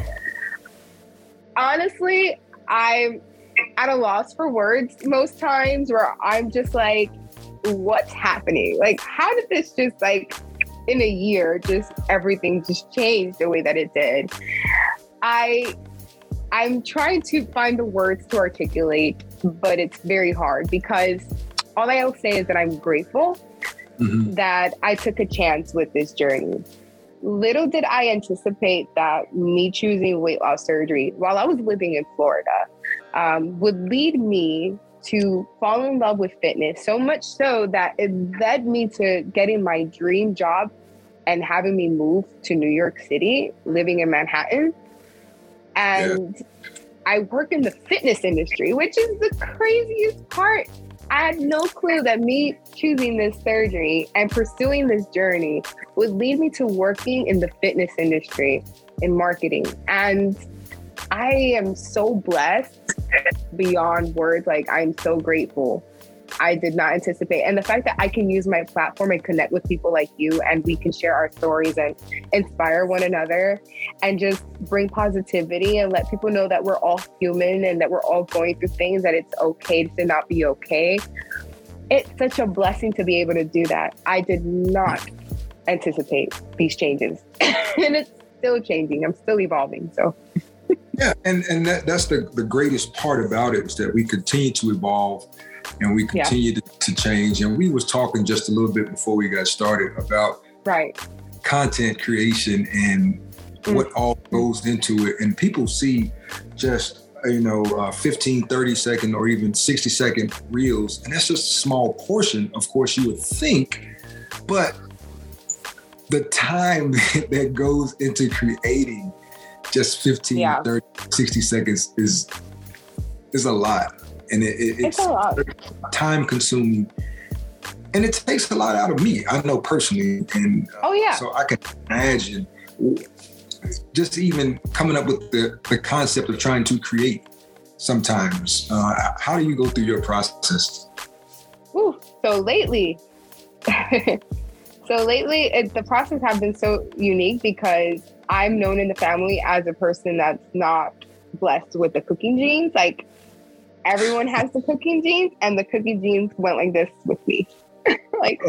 Honestly, I'm at a loss for words most times, where I'm just like, what's happening? Like, how did this just, like, in a year, just everything just changed the way that it did? I'm trying to find the words to articulate, but it's very hard, because all I'll say is that I'm grateful that I took a chance with this journey. Little did I anticipate that me choosing weight loss surgery while I was living in Florida would lead me to fall in love with fitness, so much so that it led me to getting my dream job and having me move to New York City, living in Manhattan. And I work in the fitness industry, which is the craziest part. I had no clue that me choosing this surgery and pursuing this journey would lead me to working in the fitness industry in marketing. And I am so blessed beyond words. Like, I'm so grateful. I did not anticipate. And the fact that I can use my platform and connect with people like you, and we can share our stories and inspire one another and just bring positivity and let people know that we're all human and that we're all going through things, that it's okay to not be okay. It's such a blessing to be able to do that. I did not anticipate these changes and it's still changing. I'm still evolving. So. Yeah. And that's the greatest part about it, is that we continue to evolve and we continue to change. And we was talking just a little bit before we got started about content creation and what all goes into it. And people see just, 15, 30 second or even 60 second reels. And that's just a small portion, of course, you would think, but the time that goes into creating just 15, 30, 60 seconds is a lot. And it's a lot. Time consuming. And it takes a lot out of me, I know personally. And so I can imagine just even coming up with the concept of trying to create sometimes. How do you go through your process? Ooh, so lately, the process has been so unique because I'm known in the family as a person that's not blessed with the cooking genes. Like, everyone has the cooking genes, and the cooking genes went like this with me. Like,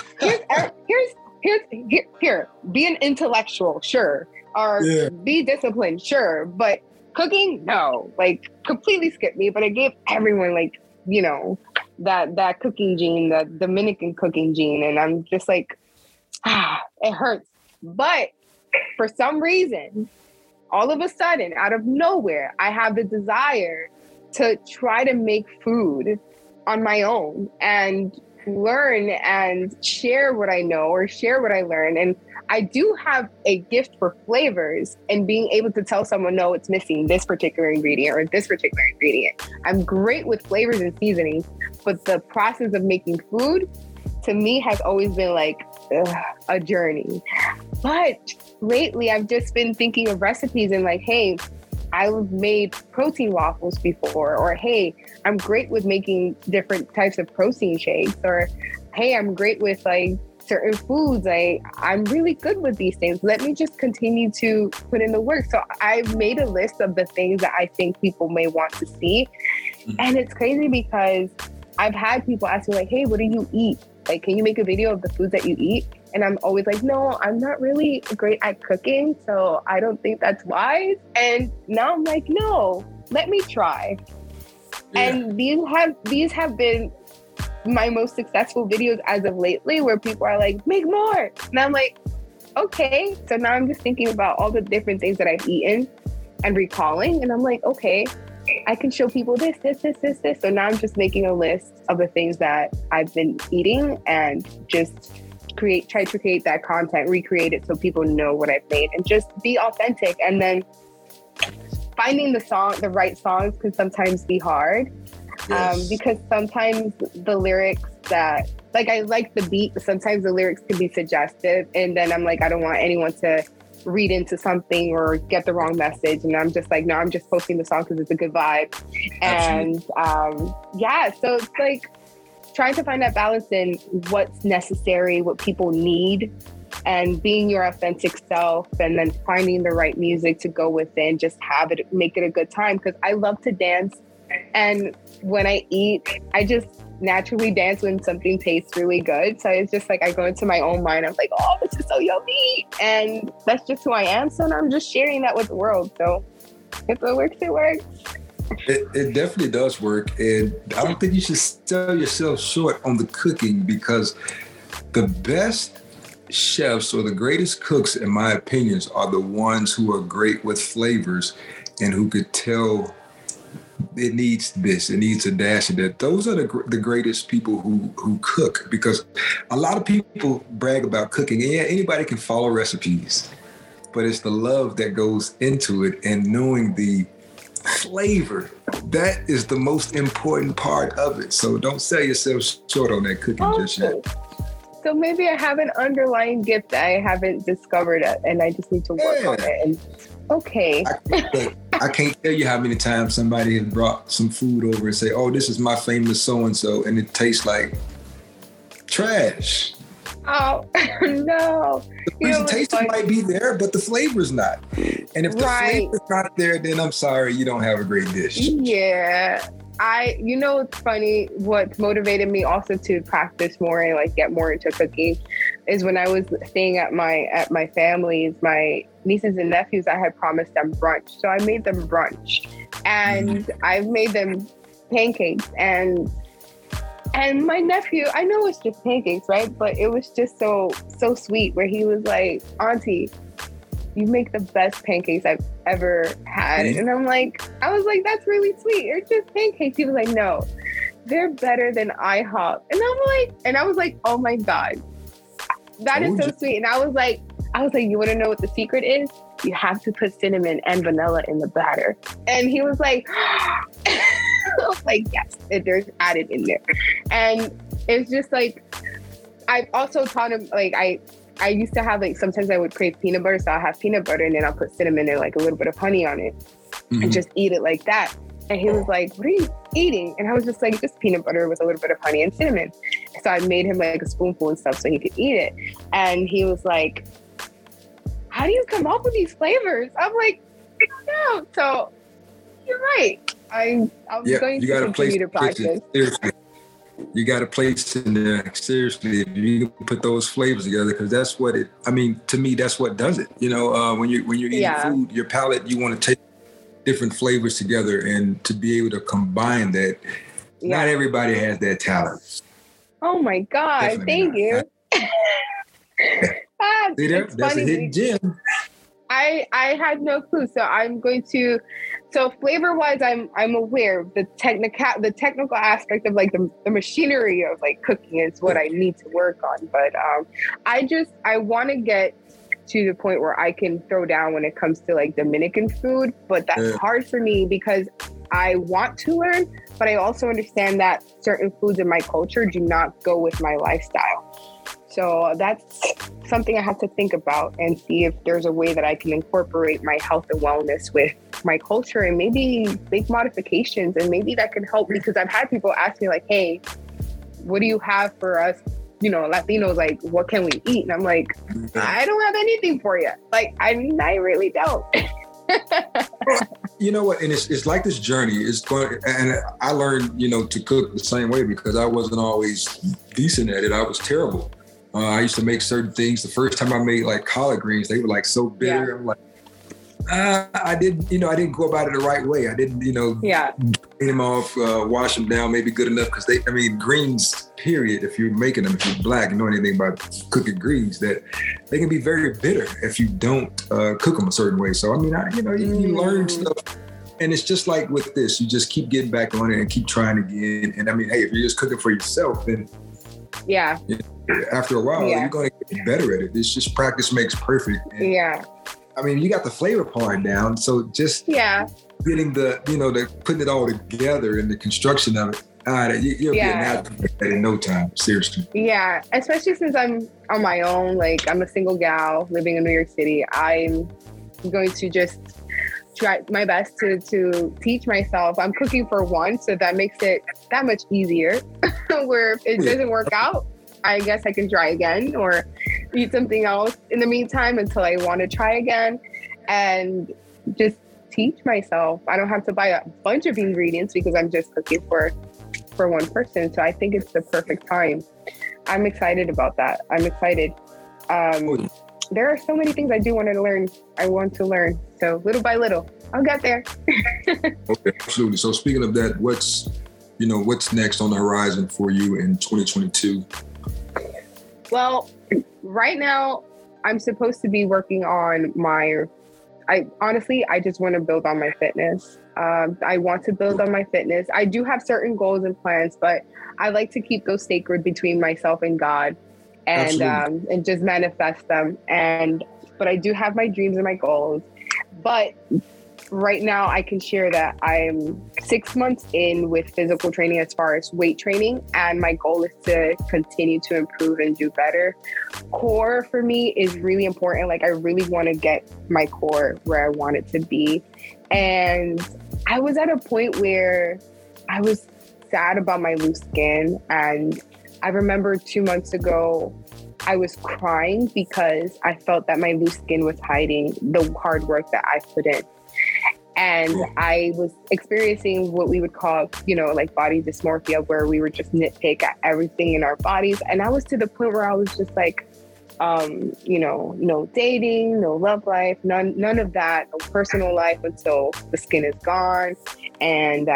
here, be an intellectual, sure, or be disciplined, sure, but cooking, no, like, completely skipped me. But I gave everyone, like, you know, that cooking gene, the Dominican cooking gene, and I'm just like, it hurts. But for some reason, all of a sudden, out of nowhere, I have the desire to try to make food on my own and learn and share what I know or share what I learn. And I do have a gift for flavors and being able to tell someone, no, it's missing this particular ingredient or this particular ingredient. I'm great with flavors and seasonings, but the process of making food to me has always been like a journey. But lately I've just been thinking of recipes and like, hey, I've made protein waffles before, or hey, I'm great with making different types of protein shakes, or hey, I'm great with like certain foods. I'm really good with these things. Let me just continue to put in the work. So I've made a list of the things that I think people may want to see. And it's crazy because I've had people ask me like, hey, what do you eat? Like, can you make a video of the foods that you eat? And I'm always like, no, I'm not really great at cooking, so I don't think that's wise. And now I'm like, no, let me try. Yeah. And these have been my most successful videos as of lately, where people are like, make more. And I'm like, okay. So now I'm just thinking about all the different things that I've eaten and recalling. And I'm like, okay, I can show people this. So now I'm just making a list of the things that I've been eating and just try to create that content, recreate it so people know what I've made and just be authentic. And then finding the right songs can sometimes be hard. Yes. Because sometimes the lyrics that, like, I like the beat, but sometimes the lyrics can be suggestive. And then I'm like, I don't want anyone to read into something or get the wrong message. And I'm just like, no, I'm just posting the song because it's a good vibe. And so it's like trying to find that balance in what's necessary, what people need, and being your authentic self, and then finding the right music to go with it and just make it a good time. Because I love to dance. And when I eat, I just naturally dance when something tastes really good. So it's just like I go into my own mind. I'm like, oh, this is so yummy. And that's just who I am. So now I'm just sharing that with the world. So if it works, it works. It definitely does work. And I don't think you should sell yourself short on the cooking, because the best chefs or the greatest cooks, in my opinions, are the ones who are great with flavors and who could tell it needs this, it needs a dash of that. Those are the greatest people who cook, because a lot of people brag about cooking. And yeah, anybody can follow recipes, but it's the love that goes into it and knowing the flavor. That is the most important part of it. So don't sell yourself short on that cooking just yet. So maybe I have an underlying gift that I haven't discovered it, and I just need to work on it. And okay. I can't tell you how many times somebody has brought some food over and say, oh, this is my famous so-and-so, and it tastes like trash. Oh, no. The presentation might be there, but the flavor's not. And if the flavor's not there, then I'm sorry, you don't have a great dish. Yeah. It's funny, what motivated me also to practice more and like get more into cooking is when I was staying at my family's, my nieces and nephews, I had promised them brunch. So I made them brunch, and I've made them pancakes, and my nephew, I know it's just pancakes, right? But it was just so sweet, where he was like, Auntie, you make the best pancakes I've ever had. And I was like, that's really sweet. They're just pancakes. He was like, no, they're better than IHOP. And I was like, oh my God, that is so sweet. And I was like, you want to know what the secret is? You have to put cinnamon and vanilla in the batter. And he was like, I was like, yes, there's added in there. And it's just like, I've also taught him, like, I used to have, like, sometimes I would crave peanut butter, so I'll have peanut butter and then I'll put cinnamon and like a little bit of honey on it and just eat it like that. And he was like, what are you eating? And I was just like, just peanut butter with a little bit of honey and cinnamon. So I made him like a spoonful and stuff so he could eat it. And he was like, how do you come up with these flavors? I'm like, I don't know. So you're right. I'm going to continue to practice. Seriously. You got to place in there, seriously, if you can put those flavors together, because that's what to me, that's what does it. When you're eating food, your palate, you want to take different flavors together, and to be able to combine that. Not everybody has that talent. Oh my God. Definitely thank you. That's a hidden gem. I had no clue. So flavor wise, I'm aware of the technical aspect of like the machinery of like cooking is what I need to work on. But I want to get to the point where I can throw down when it comes to like Dominican food, but that's hard for me because I want to learn, but I also understand that certain foods in my culture do not go with my lifestyle. So that's something I have to think about and see if there's a way that I can incorporate my health and wellness with my culture and maybe make modifications, and maybe that can help, because I've had people ask me like, hey, what do you have for us, Latinos, like what can we eat? And I'm like, I don't have anything for you. Like, I really don't. You know what? And it's like this journey. And I learned, to cook the same way because I wasn't always decent at it. I was terrible. I used to make certain things. The first time I made like collard greens, they were like so bitter. Yeah. I'm like, I didn't go about it the right way. I didn't, clean them off, wash them down, maybe good enough. Because greens, period, if you're making them, if you're black and know anything about cooking greens, that they can be very bitter if you don't cook them a certain way. So, you learn stuff. And it's just like with this, you just keep getting back on it and keep trying again. And hey, if you're just cooking for yourself, then after a while, you're going to get better at it. It's just practice makes perfect. And, you got the flavor part down. So just getting the putting it all together and the construction of it, you'll be a natural at it in no time. Seriously. Yeah, especially since I'm on my own. Like, I'm a single gal living in New York City. I'm going to just try my best to teach myself. I'm cooking for one, so that makes it that much easier. Where if it doesn't work out, I guess I can try again or eat something else in the meantime until I want to try again, and just teach myself. I don't have to buy a bunch of ingredients because I'm just cooking for one person. So I think it's the perfect time. I'm excited about that. I'm excited. There are so many things I do want to learn. I want to learn. So little by little, I'll get there. Okay, absolutely. So speaking of that, what's next on the horizon for you in 2022? Well, right now I'm supposed to be working on I just want to build on my fitness. I want to build on my fitness. I do have certain goals and plans, but I like to keep those sacred between myself and God, and just manifest them. But I do have my dreams and my goals. But right now I can share that I'm 6 months in with physical training as far as weight training, and my goal is to continue to improve and do better. Core for me is really important. Like, I really want to get my core where I want it to be. And I was at a point where I was sad about my loose skin. And I remember 2 months ago, I was crying because I felt that my loose skin was hiding the hard work that I put in. And I was experiencing what we would call, like body dysmorphia, where we would just nitpick at everything in our bodies. And I was to the point where I was just like, no dating, no love life, none of that, no personal life until the skin is gone. And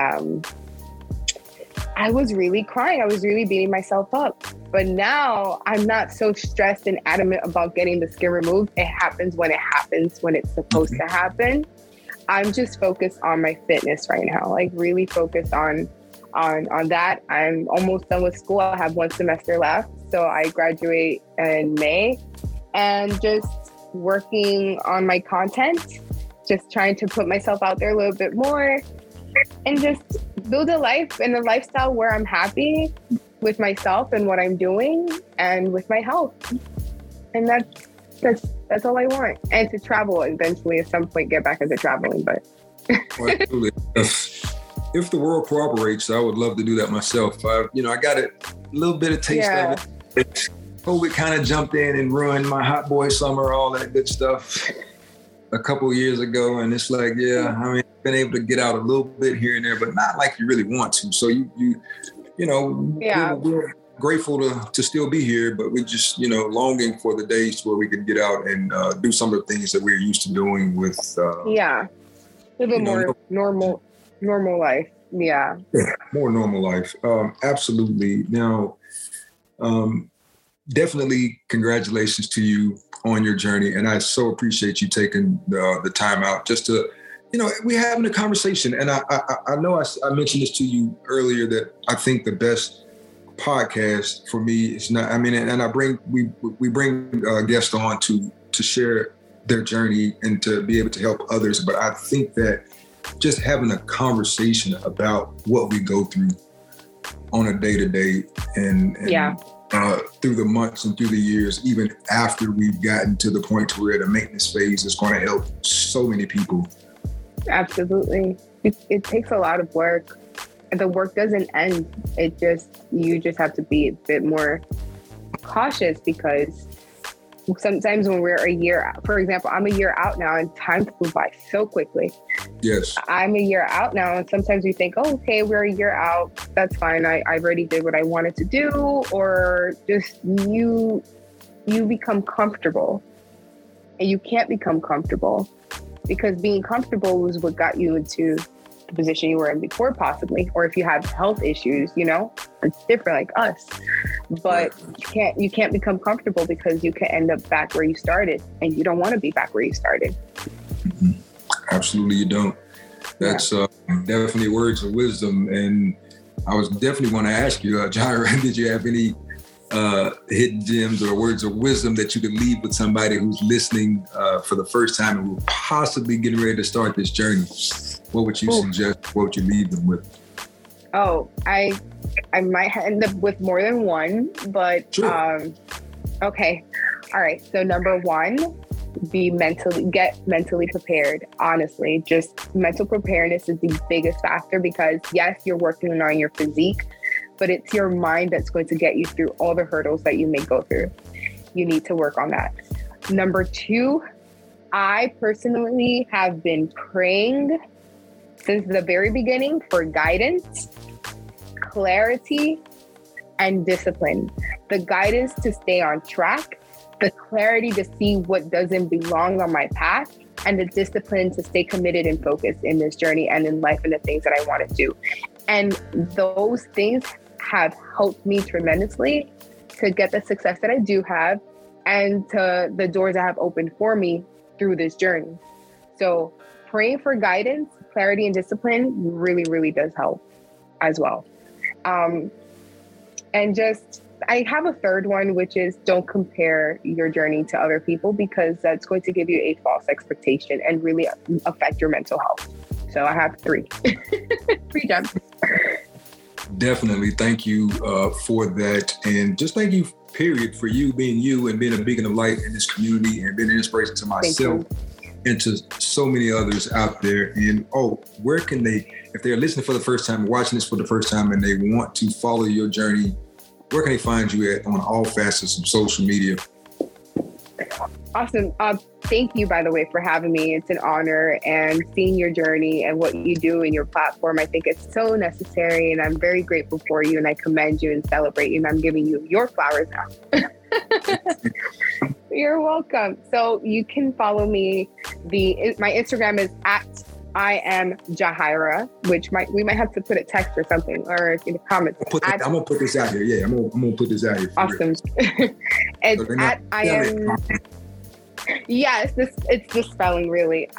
I was really crying. I was really beating myself up. But now I'm not so stressed and adamant about getting the skin removed. It happens when it's supposed to happen. I'm just focused on my fitness right now, like really focused on that. I'm almost done with school. I have 1 semester left. So I graduate in May, and just working on my content, just trying to put myself out there a little bit more and just build a life and a lifestyle where I'm happy with myself and what I'm doing and with my health. And that's all I want. And to travel eventually at some point, get back into traveling. But absolutely. if the world cooperates, I would love to do that myself. I got a little bit of taste of it. COVID kind of jumped in and ruined my hot boy summer, all that good stuff a couple of years ago. And it's like, I've been able to get out a little bit here and there, but not like you really want to. So we're grateful to still be here, but we're just, longing for the days where we could get out and do some of the things that we're used to doing with, live a more normal life. Yeah. More normal life. Absolutely. Now, definitely congratulations to you on your journey. And I so appreciate you taking the time out just to, we're having a conversation. And I know I mentioned this to you earlier that I think the best podcast for me is not, and we bring guests on to share their journey and to be able to help others. But I think that just having a conversation about what we go through on a day-to-day and through the months and through the years, even after we've gotten to the point where the maintenance phase is going to help so many people. Absolutely. It takes a lot of work. The work doesn't end. You just have to be a bit more cautious, because sometimes when we're a year out, for example, I'm a year out now and time flew by so quickly. Yes. I'm a year out now, and sometimes we think, oh, okay, we're a year out. That's fine. I already did what I wanted to do. Or just you become comfortable, and you can't become comfortable, because being comfortable was what got you into the position you were in before, possibly. Or if you have health issues, it's different, like us. But you can't become comfortable, because you can end up back where you started, and you don't want to be back where you started. Mm-hmm. Absolutely, you don't. That's definitely words of wisdom. And I was definitely want to ask you, Jaira, did you have any hidden gems or words of wisdom that you could leave with somebody who's listening for the first time and who possibly getting ready to start this journey? What would you suggest? What would you leave them with? Oh, I might end up with more than one, but sure. Okay. All right. So number one, get mentally prepared. Honestly, just mental preparedness is the biggest factor, because yes, you're working on your physique, but it's your mind that's going to get you through all the hurdles that you may go through. You need to work on that. Number two, I personally have been praying since the very beginning for guidance, clarity, and discipline. The guidance to stay on track, the clarity to see what doesn't belong on my path, and the discipline to stay committed and focused in this journey and in life and the things that I want to do. And those things have helped me tremendously to get the success that I do have, and to the doors that have opened for me through this journey. So praying for guidance, clarity, and discipline really, really does help as well. And just, I have a third one, which is don't compare your journey to other people, because that's going to give you a false expectation and really affect your mental health. So I have three gems. Definitely. Thank you for that. And just thank you, period, for you being you and being a beacon of light in this community and being an inspiration to myself and to so many others out there. And where can they, if they're listening for the first time, watching this for the first time, and they want to follow your journey, where can they find you at on all facets of social media? Awesome. Thank you, by the way, for having me. It's an honor, and seeing your journey and what you do in your platform. I think it's so necessary, and I'm very grateful for you, and I commend you and celebrate you, and I'm giving you your flowers now. You're welcome. So you can follow me. My Instagram is @IamJahaira, which we might have to put a text or something, or in the comments. I'm gonna put this out here. Yeah, I'm gonna put this out here. Awesome. It's Yes, it's the spelling really.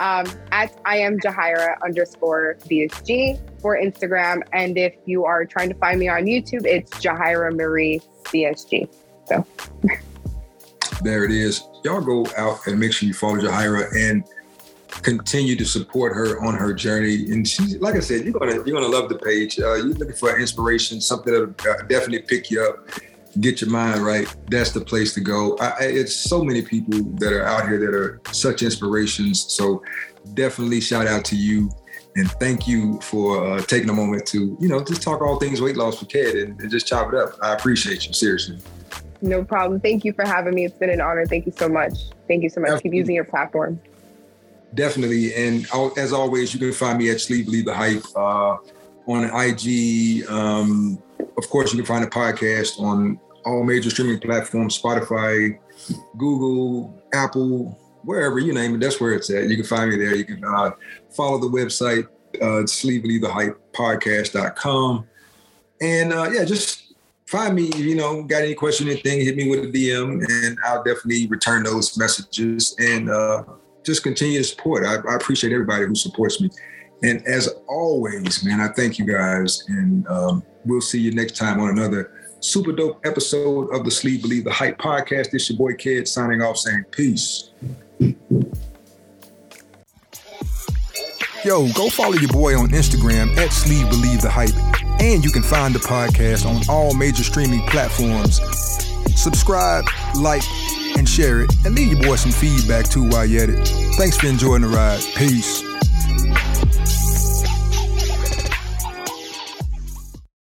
@IamJahaira_BSG for Instagram. And if you are trying to find me on YouTube, it's Jahaira Marie BSG. So there it is. Y'all go out and make sure you follow Jahaira and continue to support her on her journey. And she's, like I said, you're gonna love the page. You're looking for inspiration, something that'll definitely pick you up, get your mind right. That's the place to go. It's so many people that are out here that are such inspirations. So definitely shout out to you. And thank you for taking a moment to, just talk all things weight loss with Ked and just chop it up. I appreciate you, seriously. No problem. Thank you for having me. It's been an honor. Thank you so much. Thank you so much. Keep using your platform. Definitely. And as always, you can find me at Sleep Believe the Hype on IG. Of course, you can find the podcast on all major streaming platforms, Spotify, Google, Apple, wherever you name it, that's where it's at. You can find me there. You can follow the website, sleepbelievethehypepodcast.com. And just find me, got any question, anything, hit me with a DM, and I'll definitely return those messages and just continue to support. I appreciate everybody who supports me. And as always, man, I thank you guys. And we'll see you next time on another super dope episode of the Sleep Believe the Hype podcast. This your boy Ked signing off saying peace. Yo, go follow your boy on Instagram at Sleep Believe the Hype. And you can find the podcast on all major streaming platforms. Subscribe, like, and share it. And leave your boy some feedback too while you're at it. Thanks for enjoying the ride. Peace.